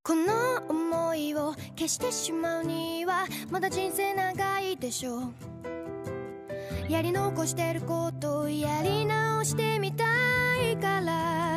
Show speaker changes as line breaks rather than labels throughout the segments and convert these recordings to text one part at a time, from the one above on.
この想いを消してしまうにはまだ人生長いでしょうやり残してることをやり直してみたいから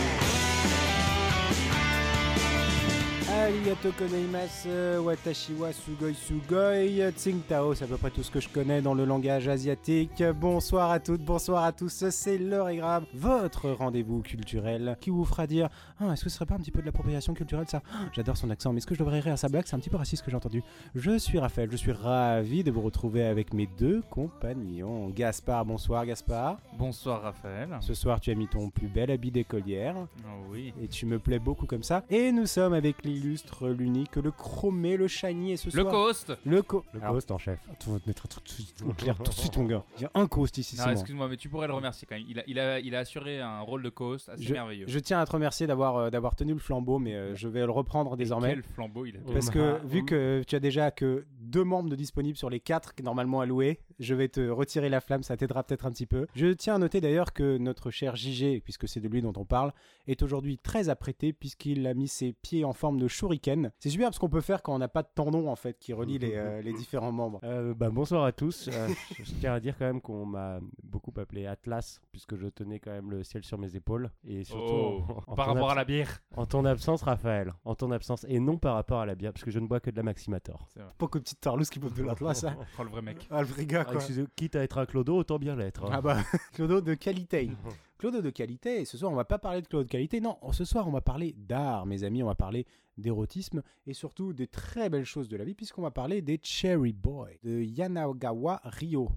Arigato konaimasu, watashi wa sugoi sugoi, tsingtao, c'est à peu près tout ce que je connais dans le langage asiatique. Bonsoir à toutes, bonsoir à tous, c'est l'heure est grave, votre rendez-vous culturel qui vous fera dire « Ah, est-ce que ce serait pas un petit peu de l'appropriation culturelle ça ? J'adore son accent, mais est-ce que je devrais rire à sa blague ? C'est un petit peu raciste ce que j'ai entendu. » Je suis Raphaël, je suis ravi de vous retrouver avec mes deux compagnons. Gaspard, bonsoir Gaspard.
Bonsoir Raphaël.
Ce soir tu as mis ton plus bel habit d'écolière.
Oh oui.
Et tu me plais beaucoup comme ça. Et nous sommes avec l'illustre, l'unique, le chromé, le shiny et ce soir...
Le coast.
Le
Alors,
coast en chef. Tu vas te mettre tout de suite clair tout de suite mon gars. Il y a un coast ici,
Non,
c'est
excuse-moi, mais tu pourrais le remercier quand même. Il a assuré un rôle de coast assez merveilleux.
Je tiens à te remercier d'avoir tenu le flambeau, mais je vais le reprendre désormais.
Quel flambeau il a tenu.
Parce que vu que tu as déjà que 2 membres de disponibles sur les 4 normalement alloués, je vais te retirer la flamme, ça t'aidera peut-être un petit peu. Je tiens à noter d'ailleurs que notre cher JG, puisque c'est de lui dont on parle, est aujourd'hui très apprêté puisqu'il a mis ses pieds en forme de shuriken. C'est super ce qu'on peut faire quand on n'a pas de tendon en fait qui relie les différents membres.
Bonsoir à tous. Je tiens à dire quand même qu'on m'a beaucoup appelé Atlas puisque je tenais quand même le ciel sur mes épaules et surtout
par rapport à la bière.
En ton absence, Raphaël. En ton absence et non par rapport à la bière parce que je ne bois que de la Maximator.
C'est vrai.
Pas que petite tarlouse qui bouffe de l'Atlas, ça.
Oh, le vrai mec.
Ah, le vrai gars quoi.
Quitte à être un clodo, autant bien l'être. Hein.
Ah bah, Clodo de qualité. Clodo de qualité, et ce soir on va pas parler de Clodo de qualité, non, ce soir on va parler d'art, mes amis, on va parler d'érotisme, et surtout des très belles choses de la vie, puisqu'on va parler des Cherry Boys, de Yanagawa Ryo.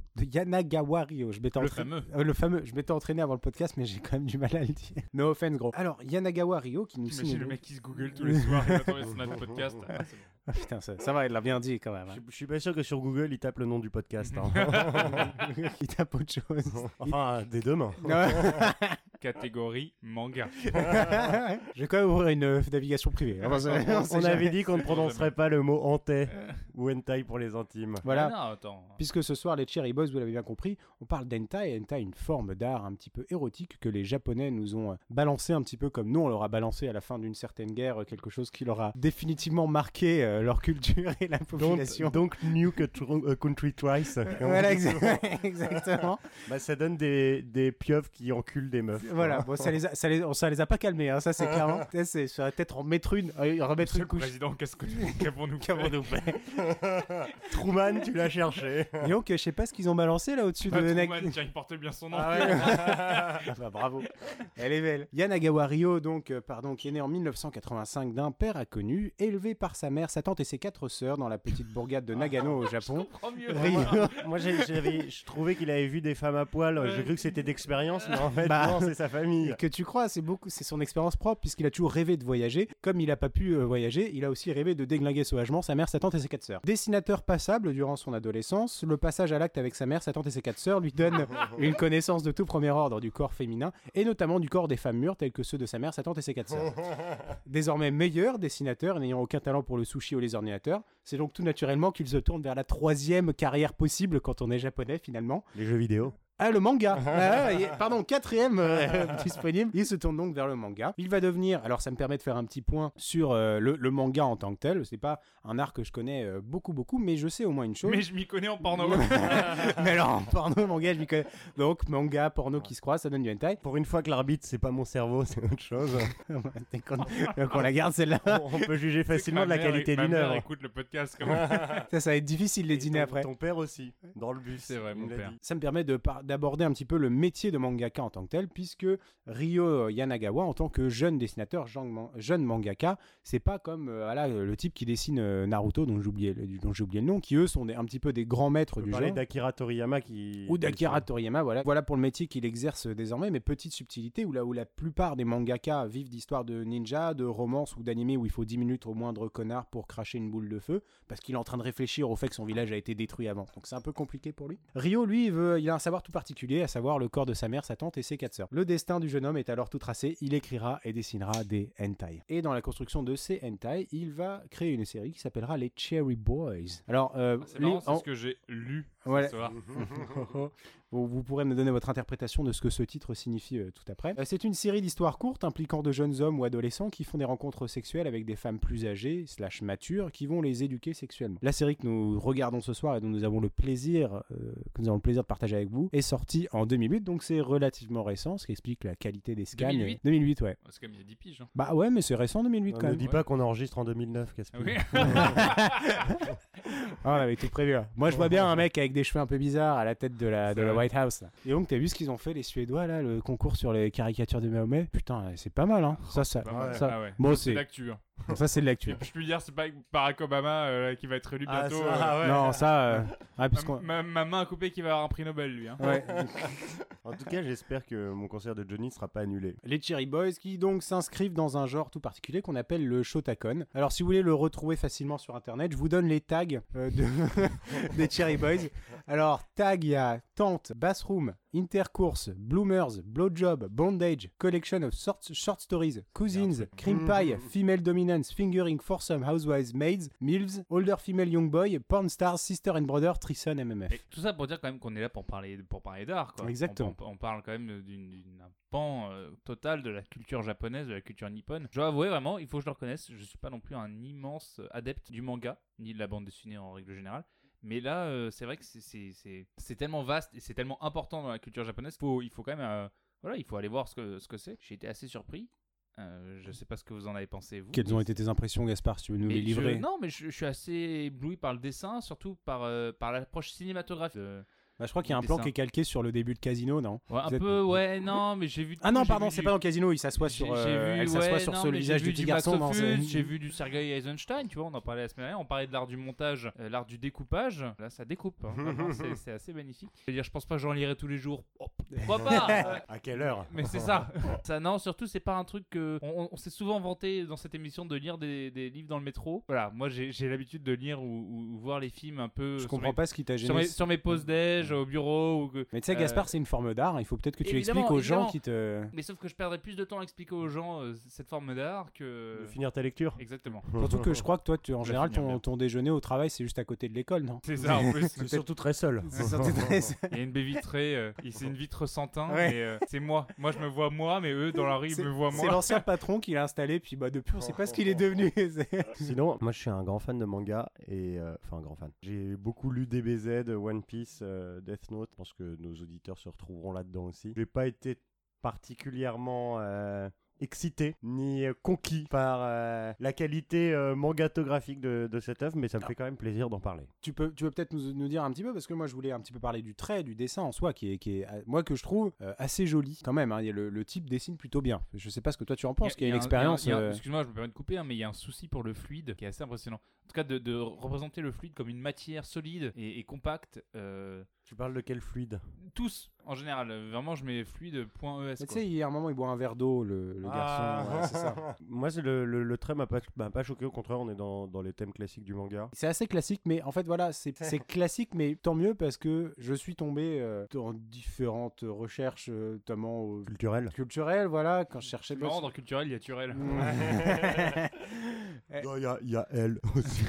Le fameux, je m'étais entraîné avant le podcast, mais j'ai quand même du mal à le dire. No offense, gros. Alors, Yanagawa Ryo, qui nous signe...
T'imagines le mec qui se google tous les soirs, il va tomber sur notre podcast. Ah, c'est bon.
Ah, putain, ça va, il l'a bien dit quand même. Hein.
Je suis pas sûr que sur Google il tape le nom du podcast. Hein.
Il tape autre chose.
Enfin, des deux mains.
Catégorie manga.
Je vais quand même ouvrir une navigation privée.
On avait dit qu'on ne prononcerait pas le mot hentai ou hentai pour les intimes.
Voilà.
Ah non, attends.
Puisque ce soir, les Cherry Boys, vous l'avez bien compris, on parle d'hentai. Hentai, une forme d'art un petit peu érotique que les Japonais nous ont balancé un petit peu comme nous, on leur a balancé à la fin d'une certaine guerre quelque chose qui leur a définitivement marqué leur culture et la population.
Donc New Country Twice.
Voilà, exactement.
Bah, ça donne des pieuvres qui enculent des meufs.
Voilà, bon, ça les a pas calmés, hein, ça c'est clairement. Ça va peut-être en mettre une, remettre une couche.
Président, qu'avons-nous fait?
Truman, tu l'as cherché.
Et donc, je sais pas ce qu'ils ont balancé là au-dessus de
Truman, tiens, il porte bien son nom.
Ah ouais. Bah, bravo. Elle est belle. Yanagawa Ryo, qui est né en 1985 d'un père inconnu, élevé par sa mère, sa tante et ses 4 sœurs dans la petite bourgade de Nagano au Japon.
Moi, je trouvais qu'il avait vu des femmes à poil. J'ai cru que c'était d'expérience, mais en fait, non, c'est sa famille.
Que tu crois, c'est son expérience propre, puisqu'il a toujours rêvé de voyager. Comme il a pas pu voyager, il a aussi rêvé de déglinguer sauvagement sa mère, sa tante et ses 4 sœurs. Dessinateur passable durant son adolescence, le passage à l'acte avec sa mère, sa tante et ses 4 sœurs lui donne une connaissance de tout premier ordre du corps féminin, et notamment du corps des femmes mûres, tels que ceux de sa mère, sa tante et ses 4 sœurs. Désormais meilleur dessinateur, n'ayant aucun talent pour le sushi ou les ordinateurs, c'est donc tout naturellement qu'il se tourne vers la 3e carrière possible quand on est japonais finalement.
Les jeux vidéo.
Ah, le manga. Pardon, 4e disponible. Il se tourne donc vers le manga. Il va devenir, alors ça me permet de faire un petit point sur le manga en tant que tel. C'est pas un art que je connais beaucoup, mais je sais au moins une chose.
Mais je m'y connais en porno.
Mais alors, en porno, manga, je m'y connais. Donc, manga, porno qui se croisent, ça donne du hentai.
Pour une fois que l'arbitre, c'est pas mon cerveau, c'est autre chose.
Donc, on la garde celle-là.
On peut juger facilement de la qualité d'une œuvre.
Écoute le podcast quand même.
Ça va être difficile les dîner après.
Ton père aussi, dans le bus.
C'est vrai, mon père.
Ça me permet d'aborder un petit peu le métier de mangaka en tant que tel, puisque Ryo Yanagawa, en tant que jeune dessinateur, jeune mangaka, c'est pas comme le type qui dessine Naruto, dont j'ai oublié le nom, qui eux sont un petit peu des grands maîtres du genre.
d'Akira Toriyama
Ou d'Akira Toriyama, voilà pour le métier qu'il exerce désormais, mais petite subtilité, où la plupart des mangaka vivent d'histoires de ninja, de romance ou d'anime où il faut 10 minutes au moindre connard pour cracher une boule de feu, parce qu'il est en train de réfléchir au fait que son village a été détruit avant. Donc c'est un peu compliqué pour lui. Ryo, lui, il a un savoir tout particulier, à savoir le corps de sa mère, sa tante et ses 4 sœurs. Le destin du jeune homme est alors tout tracé, il écrira et dessinera des hentai. Et dans la construction de ces hentai, il va créer une série qui s'appellera les Cherry Boys. Alors,
c'est marrant, c'est ce que j'ai lu
Voilà.
ce soir.
Bon, vous pourrez me donner votre interprétation de ce que ce titre signifie tout après. C'est une série d'histoires courtes impliquant de jeunes hommes ou adolescents qui font des rencontres sexuelles avec des femmes plus âgées / matures qui vont les éduquer sexuellement. La série que nous regardons ce soir et dont nous avons le plaisir de partager avec vous est sortie en 2008, donc c'est relativement récent, ce qui explique la qualité des scans. 2008, ouais.
C'est comme il y a 10 piges. Hein.
Bah ouais, mais c'est récent 2008 quand
Ne
même.
dis pas qu'on enregistre en 2009, Caspi.
Oui.
Ah, on avait tout prévu là. Moi je vois bien un mec avec des cheveux un peu bizarres à la tête de la White House là. Et donc t'as vu ce qu'ils ont fait les Suédois là, le concours sur les caricatures de Mahomet. Putain, c'est pas mal hein. Ça.
Pas mal.
ça-
Ah ouais.
Bon,
C'est
c'est
l'actu. Hein.
ça c'est de l'actu.
Je peux dire, c'est pas Barack Obama qui va être élu
Ah,
bientôt.
ça, ouais.
Non, ça ouais, puisqu'on
ma main à couper qui va avoir un prix Nobel, lui. Hein.
ouais.
En tout cas, j'espère que mon concert de Johnny ne sera pas annulé.
Les Cherry Boys qui donc s'inscrivent dans un genre tout particulier qu'on appelle le Shotacon. Alors si vous voulez le retrouver facilement sur internet, je vous donne les tags des Cherry Boys. Alors tag, il y a Tente, Bathroom, Intercourse, Bloomers, Blowjob, Bondage, Collection of Short Stories, Cousins, Cream Pie, Female Dominance, Fingering, Foursome, Housewives, Maids, Milves, Older Female Young Boy, Porn Stars, Sister and Brother, Threesome, MMF.
Et tout ça pour dire quand même qu'on est là pour parler d'art. Quoi.
Exactement.
On parle quand même d'un pan total de la culture japonaise, de la culture nippone. Je dois avouer vraiment, il faut que je le reconnaisse, je suis pas non plus un immense adepte du manga, ni de la bande dessinée en règle générale. Mais là, c'est vrai que c'est tellement vaste et c'est tellement important dans la culture japonaise qu'il faut quand même... il faut aller voir ce que c'est. J'ai été assez surpris. Je sais pas ce que vous en avez pensé, vous.
Quelles ont été tes impressions, Gaspard, si tu veux nous les livrer?
Non, mais je suis assez ébloui par le dessin, surtout par l'approche cinématographique.
Bah, je crois qu'il y a un plan qui est calqué sur le début de Casino, non?
Ouais, un peu, ouais, non, mais j'ai vu...
Ah non, pardon, c'est pas dans Casino, il s'assoit sur, elle s'assoit sur le visage du petit garçon. Non,
j'ai vu du Sergei Eisenstein, tu vois, on en parlait la semaine dernière, on parlait de l'art du montage, l'art du découpage, là ça découpe, hein, vraiment, c'est assez magnifique. Je pense pas que j'en lirai tous les jours, pourquoi pas
À quelle heure?
Mais c'est ça. Non, surtout c'est pas un truc que... On s'est souvent vanté dans cette émission de lire des livres dans le métro. Voilà, moi j'ai l'habitude de lire ou voir les films un peu...
Je comprends pas ce qui t'a gêné.
Sur mes pauses déj, au bureau...
Mais tu sais, Gaspard, c'est une forme d'art. Il faut peut-être que tu l'expliques aux gens qui te...
Mais sauf que je perdrais plus de temps à expliquer aux gens cette forme d'art que...
De finir ta lecture.
Exactement.
Surtout que je crois que toi, en général, ton déjeuner au travail, c'est juste à côté de l'école, non?
C'est ça, en plus.
C'est surtout très seul.
Il y a une baie vitrée, c'est une vitre sans teint, et c'est moi. Moi, je me vois moi, mais eux, dans la rue, ils me voient moi.
C'est l'ancien patron qui l'a installé, puis depuis, on sait pas ce qu'il est devenu.
Sinon, moi, je suis un grand fan de manga, et... Enfin, un grand fan. J'ai beaucoup lu DBZ, One Piece, Death Note. Je pense que nos auditeurs se retrouveront là-dedans aussi. J'ai pas été particulièrement excité ni conquis par la qualité mangatographique de cette œuvre, mais ça me fait quand même plaisir d'en parler.
Tu peux peut-être nous dire un petit peu, parce que moi je voulais un petit peu parler du trait, du dessin en soi, qui est moi que je trouve assez joli quand même. Hein. Le type dessine plutôt bien. Je sais pas ce que toi tu en penses, qu'il y a une expérience.
Excuse-moi, je me permets de couper, hein, mais il y a un souci pour le fluide qui est assez impressionnant. En tout cas, de représenter le fluide comme une matière solide et compacte.
Tu parles de quel fluide?
Tous, en général. Vraiment, je mets fluide.es.
Tu sais, il y a un moment, il boit un verre d'eau, le garçon. Ouais, c'est ça.
Moi, c'est le trait m'a pas choqué. Au contraire, on est dans les thèmes classiques du manga.
C'est assez classique, mais en fait, voilà, c'est classique, mais tant mieux parce que je suis tombé dans différentes recherches, notamment culturelles, voilà, quand je cherchais...
C'est marrant, dans culturel, il y a Turel.
Il y a elle aussi.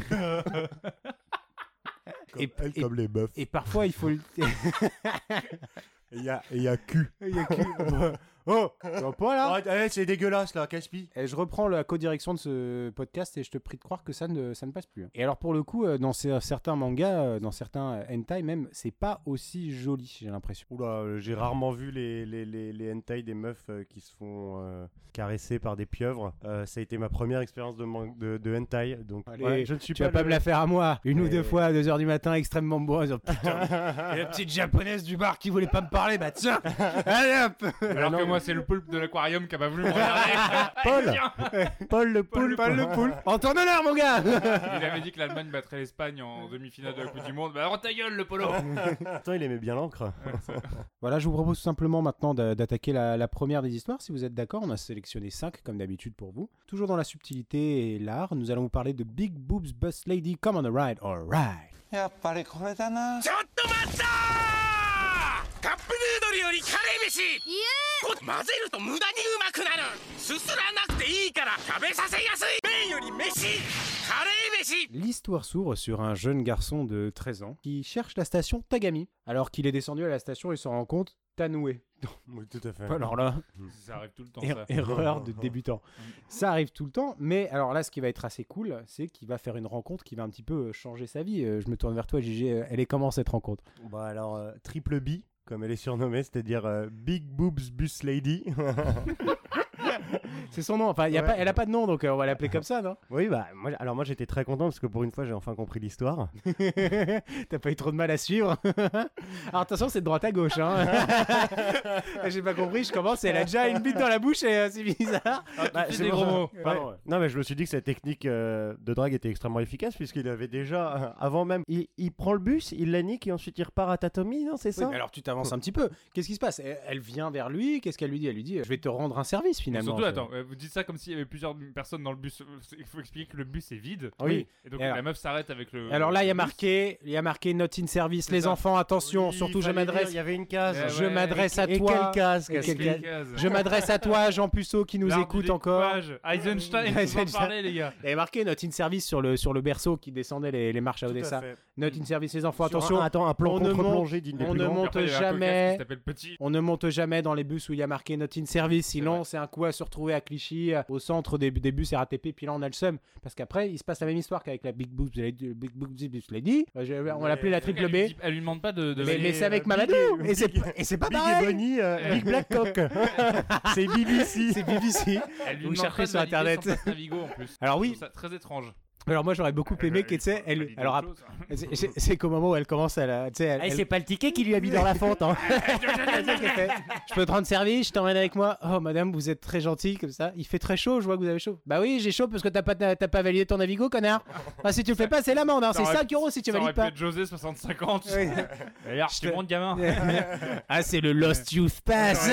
Comme les meufs.
Et parfois, il faut...
Il y a cul.
Il y a cul. Oh, tu vois pas là?
C'est dégueulasse là, Caspi.
Et je reprends la co-direction de ce podcast et je te prie de croire que ça ne passe plus. Et alors pour le coup, dans certains mangas, dans certains hentai même, c'est pas aussi joli, j'ai l'impression.
Oula, j'ai rarement vu les hentai des meufs qui se font caresser par des pieuvres. Ça a été ma première expérience de hentai. Donc,
allez,
je ne suis
tu vas pas me la faire à moi. Une ou deux fois à 2h du matin, extrêmement bourré. Putain, et la petite japonaise du bar qui voulait pas me parler, bah tiens, allez hop.
Alors que moi, c'est le poulpe de l'aquarium qui a pas voulu me regarder.
Paul le poulpe.
En ton honneur, mon gars.
Il avait dit que l'Allemagne battrait l'Espagne en demi-finale de la Coupe du Monde. Bah, rends ta gueule, le polo.
Attends, il aimait bien l'encre.
Voilà, je vous propose tout simplement maintenant d'attaquer la première des histoires. Si vous êtes d'accord, on a sélectionné 5 comme d'habitude pour vous. Toujours dans la subtilité et l'art, nous allons vous parler de Big Boobs Bus Lady Come on a Ride, alright.
やっぱりこれだな。
ちょっと待ったー！カップヌードルよりカレー飯混ぜると無駄にうまくなるすすらなくていいから食べさせやすい麺より飯カレー飯
L'histoire s'ouvre sur un jeune garçon de 13 ans qui cherche la station Tagami. Alors qu'il est descendu à la station, il se rend compte Tanoué.
Oui, tout à fait.
Alors là,
Ça arrive tout le temps. Ça.
erreur de débutant. Ça arrive tout le temps, mais alors là, ce qui va être assez cool, c'est qu'il va faire une rencontre qui va un petit peu changer sa vie. Je me tourne vers toi, Gigi. Elle est comment cette rencontre?
Bah alors, Triple B, comme elle est surnommée, c'est-à-dire Big Boobs Bus Lady.
C'est son nom. Enfin,
Ouais.
elle a pas de nom, donc on va l'appeler comme ça, non?
Oui, bah moi j'étais très content parce que pour une fois j'ai enfin compris l'histoire.
T'as pas eu trop de mal à suivre. Alors attention, c'est de droite à gauche. Hein. J'ai pas compris, je commence et elle a déjà une bite dans la bouche et c'est bizarre.
Bah,
c'est des gros mots.
Pardon, ouais. Non mais je me suis dit que cette technique de drague était extrêmement efficace puisqu'il avait déjà, avant même, il prend le bus, il la nique et ensuite il repart à Tatomi, non c'est
Oui,
ça?
mais alors tu t'avances un petit peu. Qu'est-ce qui se passe? Elle vient vers lui, qu'est-ce qu'elle lui dit? Elle lui dit je vais te rendre un service finalement.
Surtout, attends, vous dites ça comme s'il y avait plusieurs personnes dans le bus. Il faut expliquer que le bus est vide.
Oui.
Et donc
Et alors-
la meuf s'arrête avec le.
Alors là, il y a
le
marqué note in service.
C'est
Les
ça.
enfants, attention,
Oui,
surtout je
fallait dire,
m'adresse.
Il y avait une case.
Je
Ouais,
m'adresse à
et
toi.
quelle case
Et
bus.
quelle
Les
case
cases.
Je m'adresse à toi, Jean Puceau, qui nous
L'art
écoute
du
encore.
découpage. Eisenstein,
Eisenstein.
vous en parlez, les gars.
Il y avait marqué note in service sur le berceau qui descendait les marches à
Tout à
Odessa.
fait.
Note in service, les enfants,
Sur
attention.
un plan
on ne
contre-plongée d'une des
on
plus
ne
grandes.
monte
Après, il y a un
jamais.
cocasse qui s'appelle Petit.
On ne monte jamais dans les bus où il y a marqué not in service, sinon
vrai.
c'est un coup à se retrouver à Clichy, au centre des bus RATP, puis là on a le seum. Parce qu'après, il se passe la même histoire qu'avec la Big Boobs Bus Lady. On va l'appeler la triple B.
Elle lui demande pas de.
Mais c'est avec Mamadou. Et c'est pas
Big et
pareil.
Bonnie, Big Black Cock. C'est BBC.
C'est BBC.
Elle lui
Vous
demande
cherchez
pas de
sur
valider
Internet.
son passe Navigo en plus.
Alors oui.
Je trouve ça très étrange.
Alors moi j'aurais beaucoup aimé que tu sais, elle. Alors c'est qu'au moment où elle commence à la. Tu sais, elle-
pas le ticket qui lui a mis dans la fonte. Hein.
C'est ça qu'elle fait. Je peux te rendre service, je t'emmène avec moi. Oh madame, vous êtes très gentille comme ça. Il fait très chaud, je vois que vous avez chaud. Bah oui, j'ai chaud parce que t'as pas validé ton Navigo, connard. Ah, si tu le fais pas, c'est l'amende, hein. C'est 5 € si tu
Ça aurait
valides
pu
pas.
être José 65 ans.
Oui.
D'ailleurs,
Je
tu
te-
montes gamin.
Ah, c'est le Lost Youth Pass.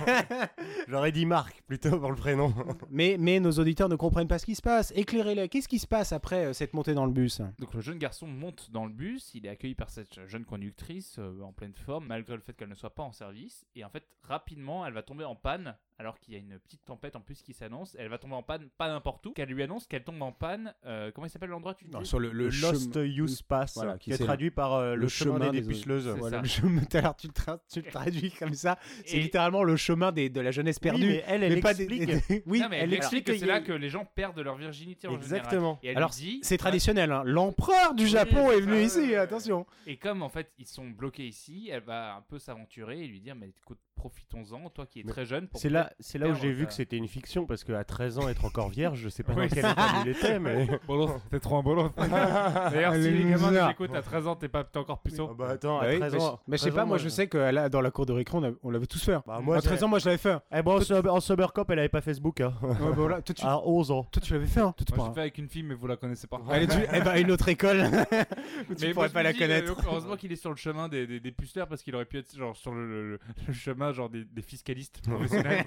J'aurais dit Marc plutôt pour le prénom.
mais nos auditeurs ne comprennent pas ce qui se passe. Éclairez-les. Qu'est-ce qui se passe après cette montée dans le bus?
Donc le jeune garçon monte dans le bus, il est accueilli par cette jeune conductrice en pleine forme, malgré le fait qu'elle ne soit pas en service. Et en fait, rapidement, elle va tomber en panne, alors qu'il y a une petite tempête en plus qui s'annonce. Elle va tomber en panne, pas n'importe où, qu'elle lui annonce qu'elle tombe en panne. Comment il s'appelle l'endroit, tu dis
Sur le
Lost Youth Pass,
Voilà,
qui est
c'est
traduit par le chemin des
des
dépuceleuses.
C'est
Voilà,
ça.
le chemin. Alors, tu le traduis comme ça. C'est
Et-
littéralement le chemin de la jeunesse perdue.
Oui, mais elle
pas
explique.
oui,
Non, mais elle
elle
explique que
explique
c'est
qu'il y a
là
eu-
que les gens perdent leur virginité en général.
Exactement.
Et elle
alors
lui dit,
c'est traditionnel. Hein. L'empereur du Japon
c'est
est venu
ça,
ici. Attention.
Et comme en fait ils sont bloqués ici, elle va un peu s'aventurer et lui dire mais écoute, profitons-en, toi qui es
Mais
très jeune. Pour
C'est là où
perdre
j'ai vu
ta-
que c'était une fiction parce qu'à 13 ans être encore vierge, je sais pas
Oui,
dans quel
c'est
état il était, mais.
Bolof, t'es trop un bolof. D'ailleurs, si
Elle est
les gamins
bizarre.
nous écoutent à 13 ans, t'es encore puceau.
Ah bah attends, à
Bah oui,
13 ans.
mais je sais
13
pas,
ans,
moi je sais que là, dans la cour de récré, on l'avait tous fait.
Bah, moi,
À 13 ans, moi je l'avais fait.
Eh bon, en Summer Cop, elle avait pas Facebook. Hein.
Ouais, bah, voilà. Toi,
À 11 ans.
tu l'avais fait. Hein. Toi, tu
Moi,
pourras-
j'ai fait avec une fille, mais vous la connaissez pas.
Elle est due une autre école. Où tu
Mais
pourrais
moi, je
pas
me
la
dis,
connaître.
heureusement qu'il est sur le chemin des puceleurs parce qu'il aurait pu être genre sur le chemin genre des fiscalistes professionnels.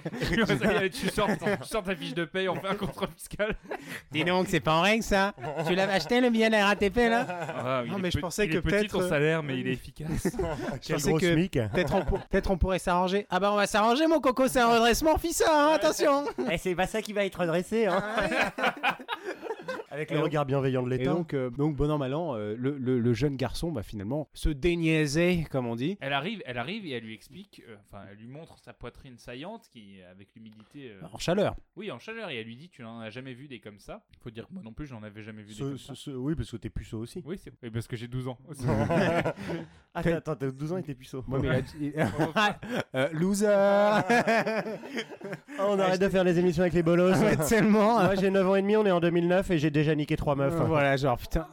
Tu sors ta fiche de paye, on fait un contrôle fiscal.
Dis donc, c'est pas en règle ça. Tu l'avais acheté le billet de la RATP là?
Ah,
Non,
il
mais
est
je pensais
il
que
est petit
peut-être,
ton salaire, mais il est efficace.
Quel
pensais
gros
que-
SMIC.
Peut-être on pourrait s'arranger. Ah bah on va s'arranger mon coco, c'est un redressement fils hein, attention.
Eh, c'est pas ça qui va être redressé. Hein. Avec le
Et
regard bienveillant de
Et
l'État.
donc bon an mal an, le jeune garçon bah finalement se déniaisait comme on dit.
Elle arrive et elle lui explique, elle lui montre sa poitrine saillante qui, avec l'humidité,
En chaleur.
oui, en chaleur, et elle lui dit tu n'en as jamais vu des comme ça. Faut dire que moi non plus j'en avais jamais vu des comme ça.
Oui, parce que t'es puceau aussi.
Oui, c'est oui, parce que j'ai 12 ans.
Attends, t'as 12 ans et t'es puceau.
Moi mais loser.
Oh, on arrête de faire les émissions avec les bolos.
Ouais, tellement.
Moi j'ai 9 ans et demi, on est en 2009 et j'ai déjà niqué 3 meufs.
Voilà genre putain.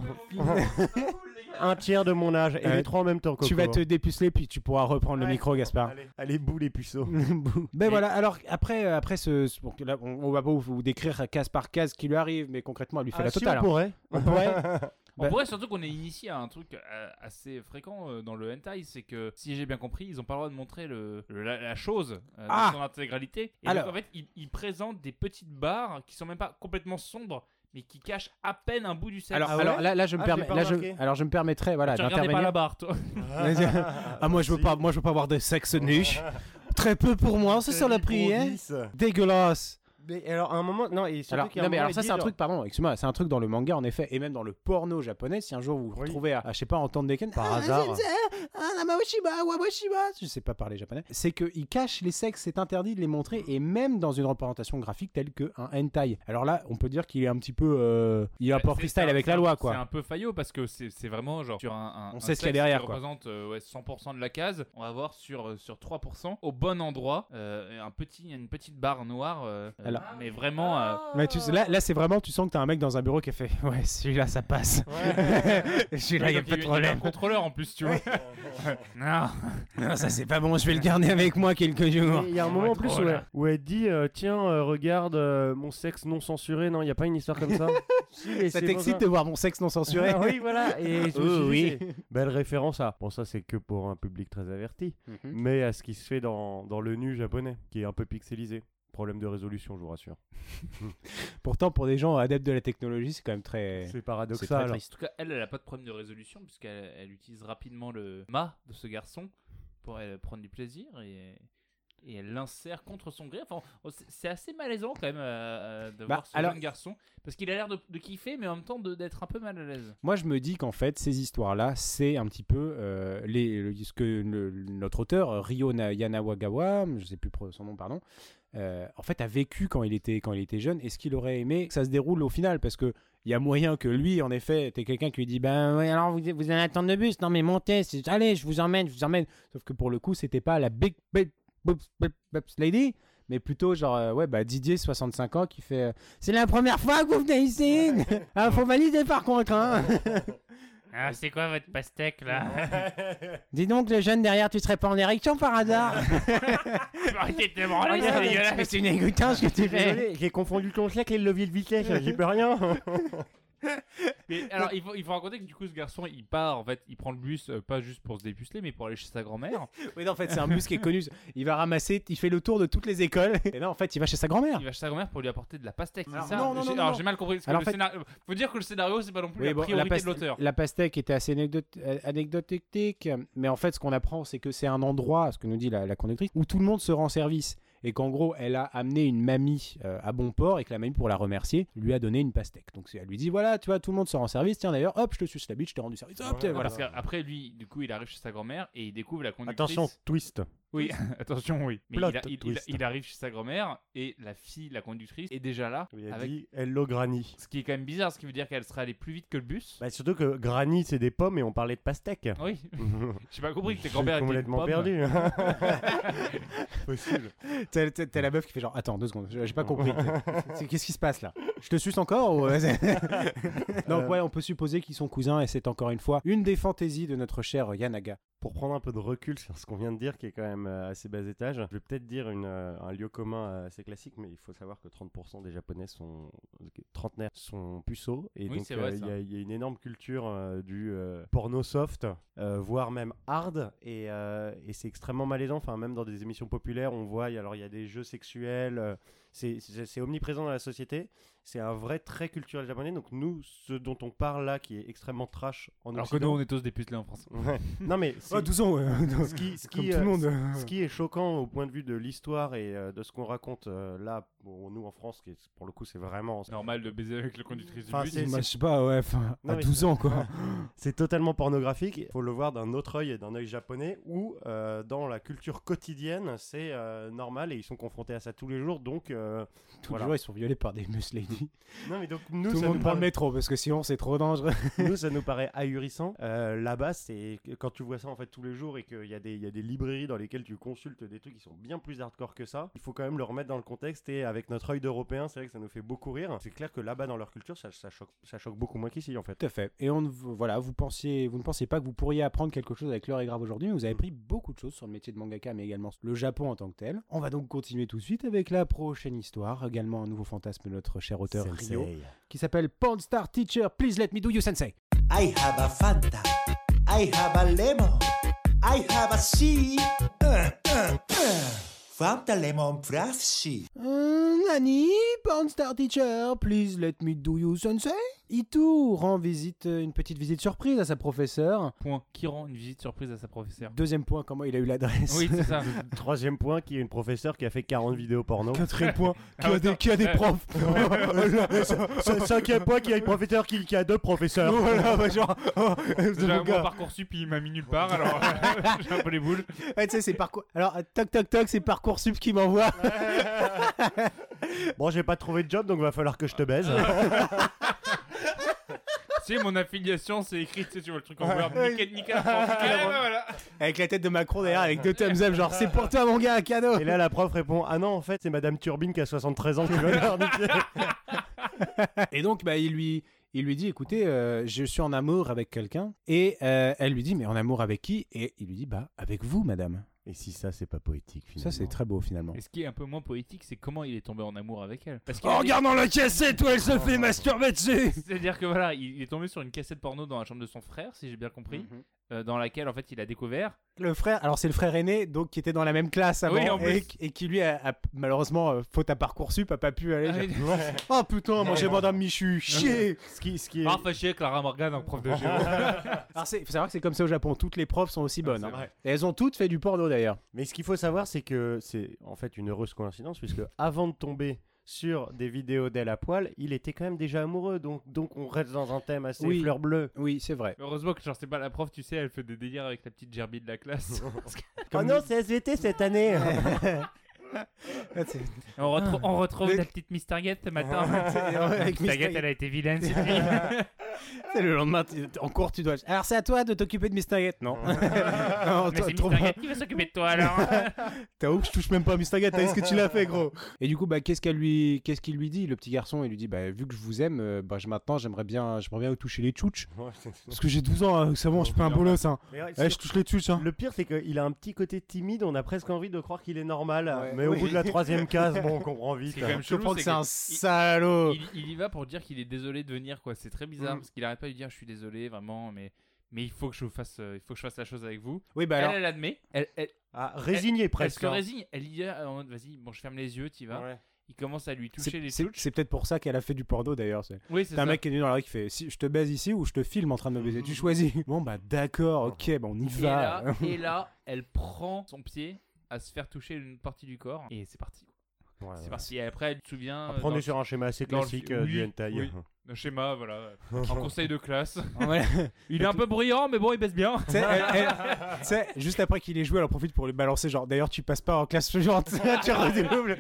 Un tiers de mon âge et les 3 en même temps.
Tu
Coco.
vas te dépuceler puis tu pourras reprendre le
Ouais.
micro Gaspard.
Allez, boue les puceaux.
Ben voilà, alors après bon, là, on va pas vous décrire case par case ce qui lui arrive, mais concrètement elle lui fait la
Si,
totale.
on
hein.
pourrait.
On pourrait.
On
Bah-
pourrait surtout qu'on est initié à un truc assez fréquent dans le hentai, c'est que si j'ai bien compris, ils ont pas le droit de montrer la chose
Ah.
dans son intégralité. Et
Alors.
donc, en fait, ils présentent des petites barres qui sont même pas complètement sombres, mais qui cachent à peine un bout du sexe.
Alors,
Ah ouais
là je me
Ah,
permets,
j'ai pas
là, je
remarqué.
me permettrais voilà
tu regardais pas la
d'intervenir.
barre, toi.
Ah moi je veux pas voir de sexe nu. Très peu pour moi, c'est sur la prière. Dégueulasse.
Mais alors, à un moment, non, et surtout qu'il y a un
non, mais
moment,
alors ça,
il
c'est un
dit,
truc, pardon, excuse-moi, c'est un truc dans le manga, en effet, et même dans le porno japonais. Si un jour vous vous retrouvez à je sais pas, entendre des
Par hasard.
je sais pas parler japonais, c'est qu'ils cachent les sexes, c'est interdit de les montrer, et même dans une représentation graphique telle qu'un hentai. Alors là, on peut dire qu'il est un petit peu. Il est un peu freestyle avec la loi, quoi.
C'est un peu faillot parce que c'est vraiment genre sur
On
un
sait ce qu'il y a
sexe
derrière,
qui
quoi.
représente 100% de la case. On va voir sur 3% au bon endroit une petite barre noire.
Alors.
Mais vraiment.
Mais là, c'est vraiment, tu sens que t'as un mec dans un bureau qui a fait ouais, celui-là ça passe. Celui-là, il y a
donc,
pas de
il y a
problème.
un contrôleur en plus, tu vois. Non.
Non, ça c'est pas bon, je vais le garder avec moi quelques jours.
Il y a un moment en plus
trop, là.
où elle dit tiens, regarde mon sexe non censuré. Non, il n'y a pas une histoire comme ça. Si, mais
Ça
c'est
t'excite
pour
de voir mon sexe non censuré?
Ah oui, voilà. Et je me suis dit,
oui.
c'est belle référence à. Bon, ça, c'est que pour un public très averti. Mais à ce qui se fait dans le nu japonais, qui est un peu pixelisé. Problème de résolution, je vous rassure.
Pourtant, pour des gens adeptes de la technologie, c'est quand même très.
C'est
C'est très
paradoxal.
triste.
En tout cas, elle a pas de problème de résolution puisqu'elle utilise rapidement le mât de ce garçon pour prendre du plaisir et elle l'insère contre son gré. Enfin, c'est assez malaisant quand même de voir ce jeune garçon parce qu'il a l'air de kiffer mais en même temps d'être un peu mal à l'aise.
Moi, je me dis qu'en fait, ces histoires-là, c'est un petit peu ce que notre auteur, Ryo Yanawagawa, je sais plus son nom, pardon, en fait, a vécu quand il était jeune et ce qu'il aurait aimé que ça se déroule au final parce que il y a moyen que lui, en effet, t'es quelqu'un qui lui dit ben ouais, alors vous allez attendre le bus, non mais montez, allez, je vous emmène. Sauf que pour le coup, c'était pas la big boobs lady, mais plutôt genre Didier 65 ans qui fait c'est la première fois que vous venez ici. Ah, faut valider par contre hein.
Ah, c'est quoi votre pastèque là?
Dis donc le jeune derrière, tu serais pas en érection par hasard? C'est une égoutance que tu fais.
Désolé, j'ai confondu ton chèque et le levier de vitesse, j'y peux rien.
Mais alors, il faut raconter que du coup, ce garçon, il part, en fait, il prend le bus, pas juste pour se dépuceler, mais pour aller chez sa grand-mère.
Oui, non, en fait, c'est un bus qui est connu. Il va ramasser, il fait le tour de toutes les écoles. Et là, en fait, il va chez sa grand-mère.
Il va chez sa grand-mère pour lui apporter de la pastèque,
Alors,
c'est ça?
non,
Alors, j'ai mal compris. Parce que
Alors,
le
en fait-
scénario... Faut dire que le scénario, c'est pas non plus
Oui,
la
bon,
priorité de l'auteur.
La pastèque était assez anecdotique, mais en fait, ce qu'on apprend, c'est que c'est un endroit, ce que nous dit la conductrice, où tout le monde se rend service. Et qu'en gros, elle a amené une mamie à bon port et que la mamie, pour la remercier, lui a donné une pastèque. Donc elle lui dit voilà, tu vois, tout le monde se rend service. Tiens d'ailleurs, hop, je te suce la bite, je t'ai rendu service. Hop, tiens, voilà.
Parce qu'après, lui, du coup, il arrive chez sa grand-mère et il découvre la conductrice.
Attention, twist.
Oui, attention, oui. Mais
Plot
il
twist.
arrive chez sa grand-mère et la fille, la conductrice, est déjà là.
Il a
avec...
dit Hello Granny.
Ce qui est quand même bizarre, ce qui veut dire qu'elle serait allée plus vite que le bus.
Bah, surtout que Granny, c'est des pommes et on parlait de pastèque.
Oui, j'ai pas compris que tes
J'ai
grand-pères étaient
complètement perdu. Possible.
T'as la meuf qui fait genre attends 2 secondes, j'ai pas compris. Qu'est-ce qui se passe là? Je te suce encore ou... Donc ouais, on peut supposer qu'ils sont cousins et c'est encore une fois une des fantaisies de notre cher Yanaga.
Pour prendre un peu de recul sur ce qu'on vient de dire, qui est quand même assez bas étage, je vais peut-être dire un lieu commun assez classique, mais il faut savoir que 30% des Japonais trentenaires sont puceaux, et
Oui,
donc
c'est vrai,
il y a une énorme culture du porno soft, voire même hard, et c'est extrêmement malaisant. Enfin, même dans des émissions populaires, on voit, il y a des jeux sexuels, c'est omniprésent dans la société. C'est un vrai trait culturel japonais. Donc nous, ce dont on parle là, qui est extrêmement trash en
Alors que
Occident.
nous, on est tous dépucelés en France.
Ouais. Non mais
Oh 12 ans
comme
tout le monde.
ce qui est choquant au point de vue de l'histoire et de ce qu'on raconte là, nous en France, qui est, pour le coup, c'est vraiment...
Normal de baiser avec la conductrice du
Enfin,
bus.
Moi, je sais pas, ouais,
Non,
à
mais
12 ans quoi.
C'est totalement pornographique. Il faut le voir d'un autre œil et d'un œil japonais où, dans la culture quotidienne, c'est normal et ils sont confrontés à ça tous les jours. Donc,
Tous
voilà.
les jours, ils sont violés par des mus lady.
Non, mais donc, nous,
Tout le
ça
monde
nous
prend le
paraît...
métro parce que sinon c'est trop dangereux.
Nous, ça nous paraît ahurissant. Là-bas, c'est quand tu vois ça en fait tous les jours et qu'il y a des librairies dans lesquelles tu consultes des trucs qui sont bien plus hardcore que ça. Il faut quand même le remettre dans le contexte et avec notre œil d'Européen, c'est vrai que ça nous fait beaucoup rire. C'est clair que là-bas, dans leur culture, ça choque beaucoup moins qu'ici en fait.
Tout à fait. Et voilà, vous ne pensiez pas que vous pourriez apprendre quelque chose avec l'heure est grave aujourd'hui, mais vous avez pris beaucoup de choses sur le métier de mangaka, mais également le Japon en tant que tel. On va donc continuer tout de suite avec la prochaine histoire, également un nouveau fantasme de notre cher auteur Ryo, qui s'appelle Porn Star Teacher, Please Let Me Do You Sensei.
I have a Fanta. I have a lemon. I have a C. Fanta lemon prophecy.
Nani? Porn Star Teacher, Please Let Me Do You Sensei? Itou rend une petite visite surprise à sa professeure.
Point. Qui rend une visite surprise à sa professeure.
Deuxième point, comment il a eu l'adresse.
Oui, c'est ça.
Troisième point, qui est une professeure qui a fait 40 vidéos porno.
Quatrième point, qui a des profs.
Cinquième point, qui a une professeure qui a 2 professeurs.
Voilà, bah, genre...
Déjà, mon Parcoursup, il m'a mis nulle part, alors j'ai un peu les boules.
Ouais, tu sais, c'est parcours... Alors, toc, c'est Parcoursup qui m'envoie.
Bon, j'ai pas trouvé de job, donc va falloir que je te baise.
Tu sais, mon affiliation, c'est écrit, tu sais, tu vois le truc en Word, nickel, voilà.
Avec la tête de Macron derrière, avec 2 thumbs up, genre c'est pour toi mon gars, un cadeau.
Et là, la prof répond: ah non, en fait, c'est Madame Turbine qui a 73 ans qui veut leur niquer.
Et donc, bah, il lui dit, écoutez, je suis en amour avec quelqu'un. Et elle lui dit, mais en amour avec qui? Et il lui dit, bah, avec vous, madame.
Et si ça, c'est pas poétique, finalement.
Ça, c'est très beau, finalement.
Et ce qui est un peu moins poétique, c'est comment il est tombé en amour avec elle. Parce
En regardant la cassette où elle se fait masturber dessus.
C'est-à-dire que voilà, il est tombé sur une cassette porno dans la chambre de son frère, si j'ai bien compris, dans laquelle en fait il a découvert.
Le frère, alors c'est le frère aîné, donc qui était dans la même classe avant,
Oui, en plus.
et qui lui a malheureusement, faute à Parcoursup, a pas pu aller.
Ah, oui.
Oh putain, moi j'ai Madame Michu, chier.
Ce qui est...
Ah, fâché Clara Morgan en prof de géo.
Alors faut savoir que c'est comme ça au Japon, toutes les profs sont aussi bonnes.
c'est
Hein.
vrai.
Et elles ont toutes fait du porno d'ailleurs.
Mais ce qu'il faut savoir, c'est que c'est en fait une heureuse coïncidence, puisque avant de tomber sur des vidéos d'elle à poil, il était quand même déjà amoureux, donc on reste dans un thème assez
Oui.
fleur bleue.
Oui, c'est vrai.
Heureusement que genre c'est pas la prof, tu sais, elle fait des délires avec la petite gerbille de la classe.
Oh non, c'est SVT cette année.
On retrouve la petite Miss Target ce matin.
Avec
Miss Target, elle a été vilaine cette nuit.
C'est le lendemain, en cours, tu dois. Alors c'est à toi de t'occuper de Miss Target. Non. Non,
Mais c'est Miss Target qui va s'occuper de toi alors.
T'as ouf, je touche même pas à Miss Target, t'as vu ce que tu l'as fait, gros. Et du coup, bah, qu'est-ce qu'il lui dit, le petit garçon? Il lui dit, bah, vu que je vous aime, bah, maintenant, j'aimerais bien vous toucher les tchouches. Parce que j'ai 12 ans, hein, c'est bon, je suis pas un bolos, hein. Ouais, je touche les tchouches, hein.
Le pire, c'est qu'il a un petit côté timide, on a presque envie de croire qu'il est normal,
Ouais.
mais au bout de la 3e case, bon, on comprend vite.
C'est quand même
Je
chelou,
comprends que c'est un
que
salaud.
il y va pour dire qu'il est désolé de venir, quoi. C'est très bizarre parce qu'il arrête pas de lui dire je suis désolé vraiment, mais il faut que je fasse la chose avec vous.
Oui, bah alors.
Elle admet, elle
Ah, résigné
elle
presque.
se résigne, elle y va en mode vas-y, bon je ferme les yeux, t'y vas.
Ouais.
Il commence à lui toucher les
C'est
touches.
c'est peut-être pour ça qu'elle a fait du porno d'ailleurs.
Oui, c'est
T'as un
ça.
mec qui est venu dans la rue qui fait si je te baise ici ou je te filme en train de me baiser. Tu choisis. Bon bah d'accord, ok, bah on y va.
Et là, elle prend son pied à se faire toucher une partie du corps et c'est parti.
Ouais,
C'est
ouais.
parti. Et après, elle se souvient.
Après, on est sur un schéma assez
dans le-
classique
oui,
du hentai.
oui. Un schéma, voilà. En conseil de classe.
Ouais.
Il est un peu bruyant, mais bon, il baisse bien.
Tu sais, juste après qu'il ait joué, elle en profite pour lui balancer genre d'ailleurs tu passes pas en classe suivante. Tu redécouvres.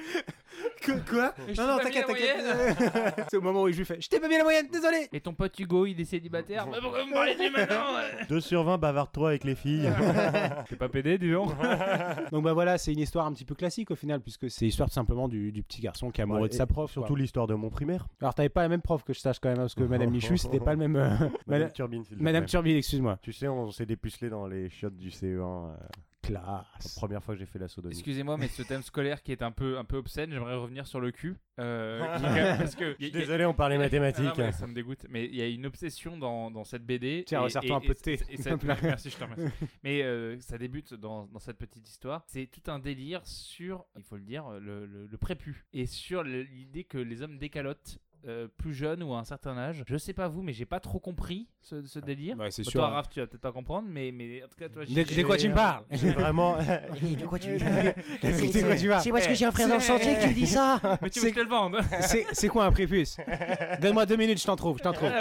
Quoi?
Mais je
Non, non,
t'ai pas mis
t'inquiète. C'est au moment où il lui fait je t'ai pas mis la moyenne, désolé.
Et ton pote Hugo, il est célibataire. Mais pourquoi vous me parlez de lui maintenant?
2 sur 20, bavarde-toi avec les filles.
T'es pas pédé, dis donc.
Donc bah voilà, c'est une histoire un petit peu classique au final, puisque c'est l'histoire tout simplement du petit garçon qui est amoureux
Ouais,
de sa
et
prof.
Surtout
quoi.
l'histoire de mon primaire.
Alors t'avais pas la même prof que je sache quand même, hein, parce que Madame Michu c'était pas le même.
Madame Turbine, s'il te
Madame
plaît.
Turbine, excuse-moi.
Tu sais, on s'est dépucelé dans les chiottes du CE1.
Classe.
Première fois que j'ai fait la sodomie.
Excusez-moi, mais ce thème scolaire qui est un peu obscène, j'aimerais revenir sur le cul. Qui est quand même- parce que
Je suis désolé, on parlait mathématiques.
Ah non, mais ça me dégoûte. Mais il y a une obsession dans cette BD.
Tiens, resserre-toi un peu de thé.
Merci, je te remercie. Mais ça débute dans cette petite histoire. C'est tout un délire sur, il faut le dire, le prépu. Et sur l'idée que les hommes décalotent. Plus jeunes ou à un certain âge. Je sais pas vous, mais j'ai pas trop compris ce délire.
Ouais, c'est
Bah,
sûr.
Toi, Raph, tu vas peut-être pas comprendre, mais en tout cas, toi,
De quoi tu me parles?
J'ai vraiment.
De quoi tu
De quoi tu parles?
C'est parce que j'ai un frère dans le chantier que tu me dis ça.
Mais tu veux que je te le vende?
C'est quoi un prépuce? Donne-moi 2 minutes, je t'en trouve.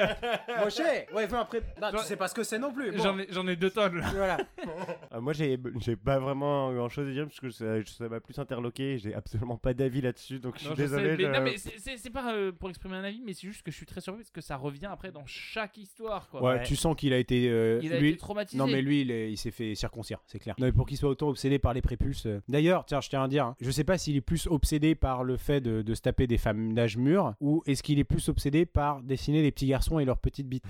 Mon cher, ouais, fais un prépuce. Non, tu sais pas ce que c'est non plus. Bon.
J'en ai 2 tonnes là.
Voilà.
Moi, j'ai pas vraiment grand chose à dire parce que ça m'a plus interloqué. J'ai absolument pas d'avis là-dessus, donc je suis
Non,
désolé.
sais, mais, non, mais c'est pas pour exprimer un avis, mais c'est juste que je suis très surpris parce que ça revient après dans chaque histoire. Quoi.
Ouais, tu sens qu'il a été.
Il a
lui...
été traumatisé.
Non, mais lui, il s'est fait circoncire, c'est clair. Non, mais pour qu'il soit autant obsédé par les prépuces. D'ailleurs, tiens, je tiens à dire, hein, je sais pas s'il est plus obsédé par le fait de se taper des femmes d'âge mûr ou est-ce qu'il est plus obsédé par dessiner les petits garçons et leurs petites bites.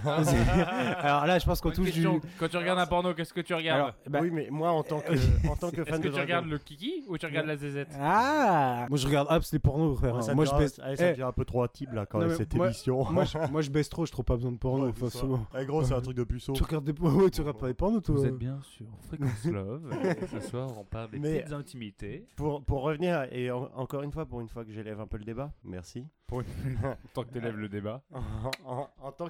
Alors là, je pense qu'on
Bonne
touche
question.
du.
Quand tu regardes un porno, qu'est-ce que tu regardes?
Alors, bah,
Oui, mais moi, en tant que
Est-ce
fan
que
de
tu regardes le kiki ou tu regardes la zézette?
Ah, moi je regarde Hobbs les pornos, frère.
Ouais, ça
Moi
me
je
devient-
baisse.
allez, ça
Eh,
devient un peu trop intime là quand
non,
même
mais
cette
moi-
émission.
moi je baisse trop, je trouve pas besoin de porno.
Ouais,
Enfin,
c'est
c'est bon.
Eh, gros, c'est un truc de puceau.
Tu regardes des ouais, tu regardes pas des pornos, toi.
Vous êtes bien sur Fréquence Love. Et ce soir, on parle des
Mais-
petites intimités.
Pour revenir, et encore une fois que j'élève un peu le débat, merci.
Tant que t'élèves le débat.
En tant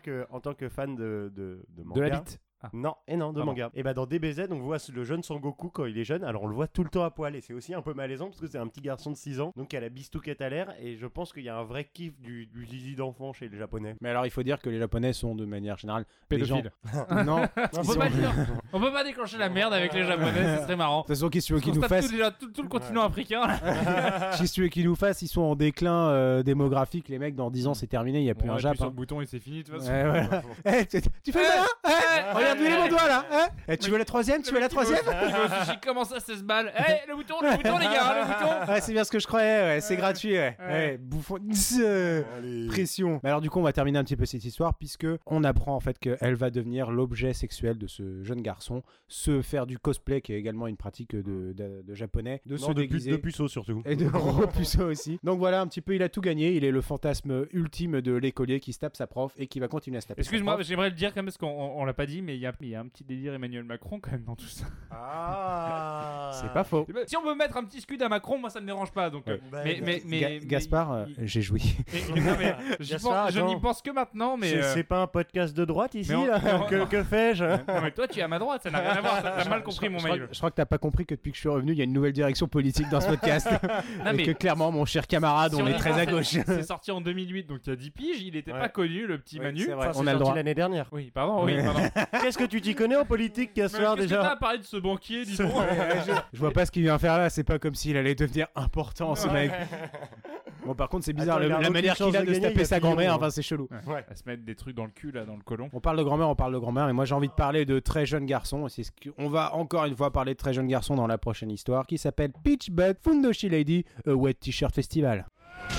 que fan de manga.
De la bite. Ah.
Non, de
Pardon.
manga. Et bah dans DBZ, on voit le jeune Sangoku quand il est jeune. Alors on le voit tout le temps à poil et c'est aussi un peu malaisant parce que c'est un petit garçon de 6 ans. Donc il y a la bistouquette à l'air et je pense qu'il y a un vrai kiff du zizi d'enfant chez les Japonais.
Mais alors, il faut dire que les Japonais sont de manière générale des gens.
Pédophile.
Non,
On peut pas dire. On peut pas déclencher la merde avec les Japonais, ce serait marrant.
de toute façon, qu'est-ce que tu veux qu'ils
On
nous
se tape
fassent
tout le continent africain. Là.
Qu'est-ce que tu veux qu'ils nous fassent? Ils sont en déclin démographique. Les mecs, dans 10 ans, c'est terminé. Il n'y a plus un Jap.
sur
hein.
le bouton et c'est fini de toute façon.
Ouais, voilà. Tu fais le malin? Regarde, il est mon doigt là. Tu veux la troisième? Tu veux la troisième?
Comment ça, 16 balles? Le bouton les gars, le bouton.
Ouais, c'est bien ce que je croyais. Ouais, c'est gratuit. Ouais, bouffon. Pression. Mais alors, du coup, on va terminer un petit peu cette histoire puisque on apprend en fait qu'elle va devenir l'objet sexuel de ce jeune garçon, se faire du cosplay, qui est également une pratique de japonais, de se déguiser.
De puceaux surtout.
Et de gros puceaux aussi. Donc voilà, un petit peu, il a tout gagné. Il est le fantasme ultime de l'écolier qui se tape sa prof et qui va continuer à se taper sa
Excuse-moi,
prof.
j'aimerais le dire quand même parce qu'on l'a pas dit, mais il y a un petit délire Emmanuel Macron quand même dans tout ça.
Ah.
C'est pas faux.
Si on veut mettre un petit scud à Macron, moi ça me dérange pas. Donc,
Ouais.
mais
Gaspard, j'ai joui.
non, mais
Gaspard,
je n'y
attends.
pense que maintenant. Mais
C'est pas un podcast de droite ici
mais on-
là
mais on-
que fais-je?
non, mais toi tu es à ma droite, ça n'a rien à voir. T'as mal compris mon mail.
Je crois que t'as pas compris que depuis que je suis revenu, il y a une nouvelle direction politique dans ce podcast.
Non,
Et
mais
que clairement, mon cher camarade,
si
on
y
est très
pense,
à gauche.
C'est sorti en 2008, donc il y a 10 piges. Il était
Ouais.
pas connu, le petit
Oui,
Manu.
c'est vrai.
Enfin,
On
c'est
a le
sorti
droit.
l'année dernière.
Oui, pardon.
Qu'est-ce que tu t'y connais en politique,
Mais
Gaspard,
qu'est-ce que t'as
déjà?
à parler de ce banquier, dis donc?
Je vois pas ce qu'il vient faire là. C'est pas comme s'il allait devenir important, ce mec. Bon, par contre, c'est bizarre
Attends, il a
la
aucune
manière
chance
qu'il a
de
de se
gagner,
taper
il a
sa
pillé,
grand-mère.
moi.
Enfin, c'est chelou.
Ouais. À se mettre des trucs dans le cul là, dans le côlon.
On parle de grand-mère, et moi j'ai envie de parler de très jeunes garçons. Et c'est ce qu'on va encore une fois parler de très jeunes garçons dans la prochaine histoire qui s'appelle Peach Bud Fundoshi Lady, A Wet T-shirt Festival.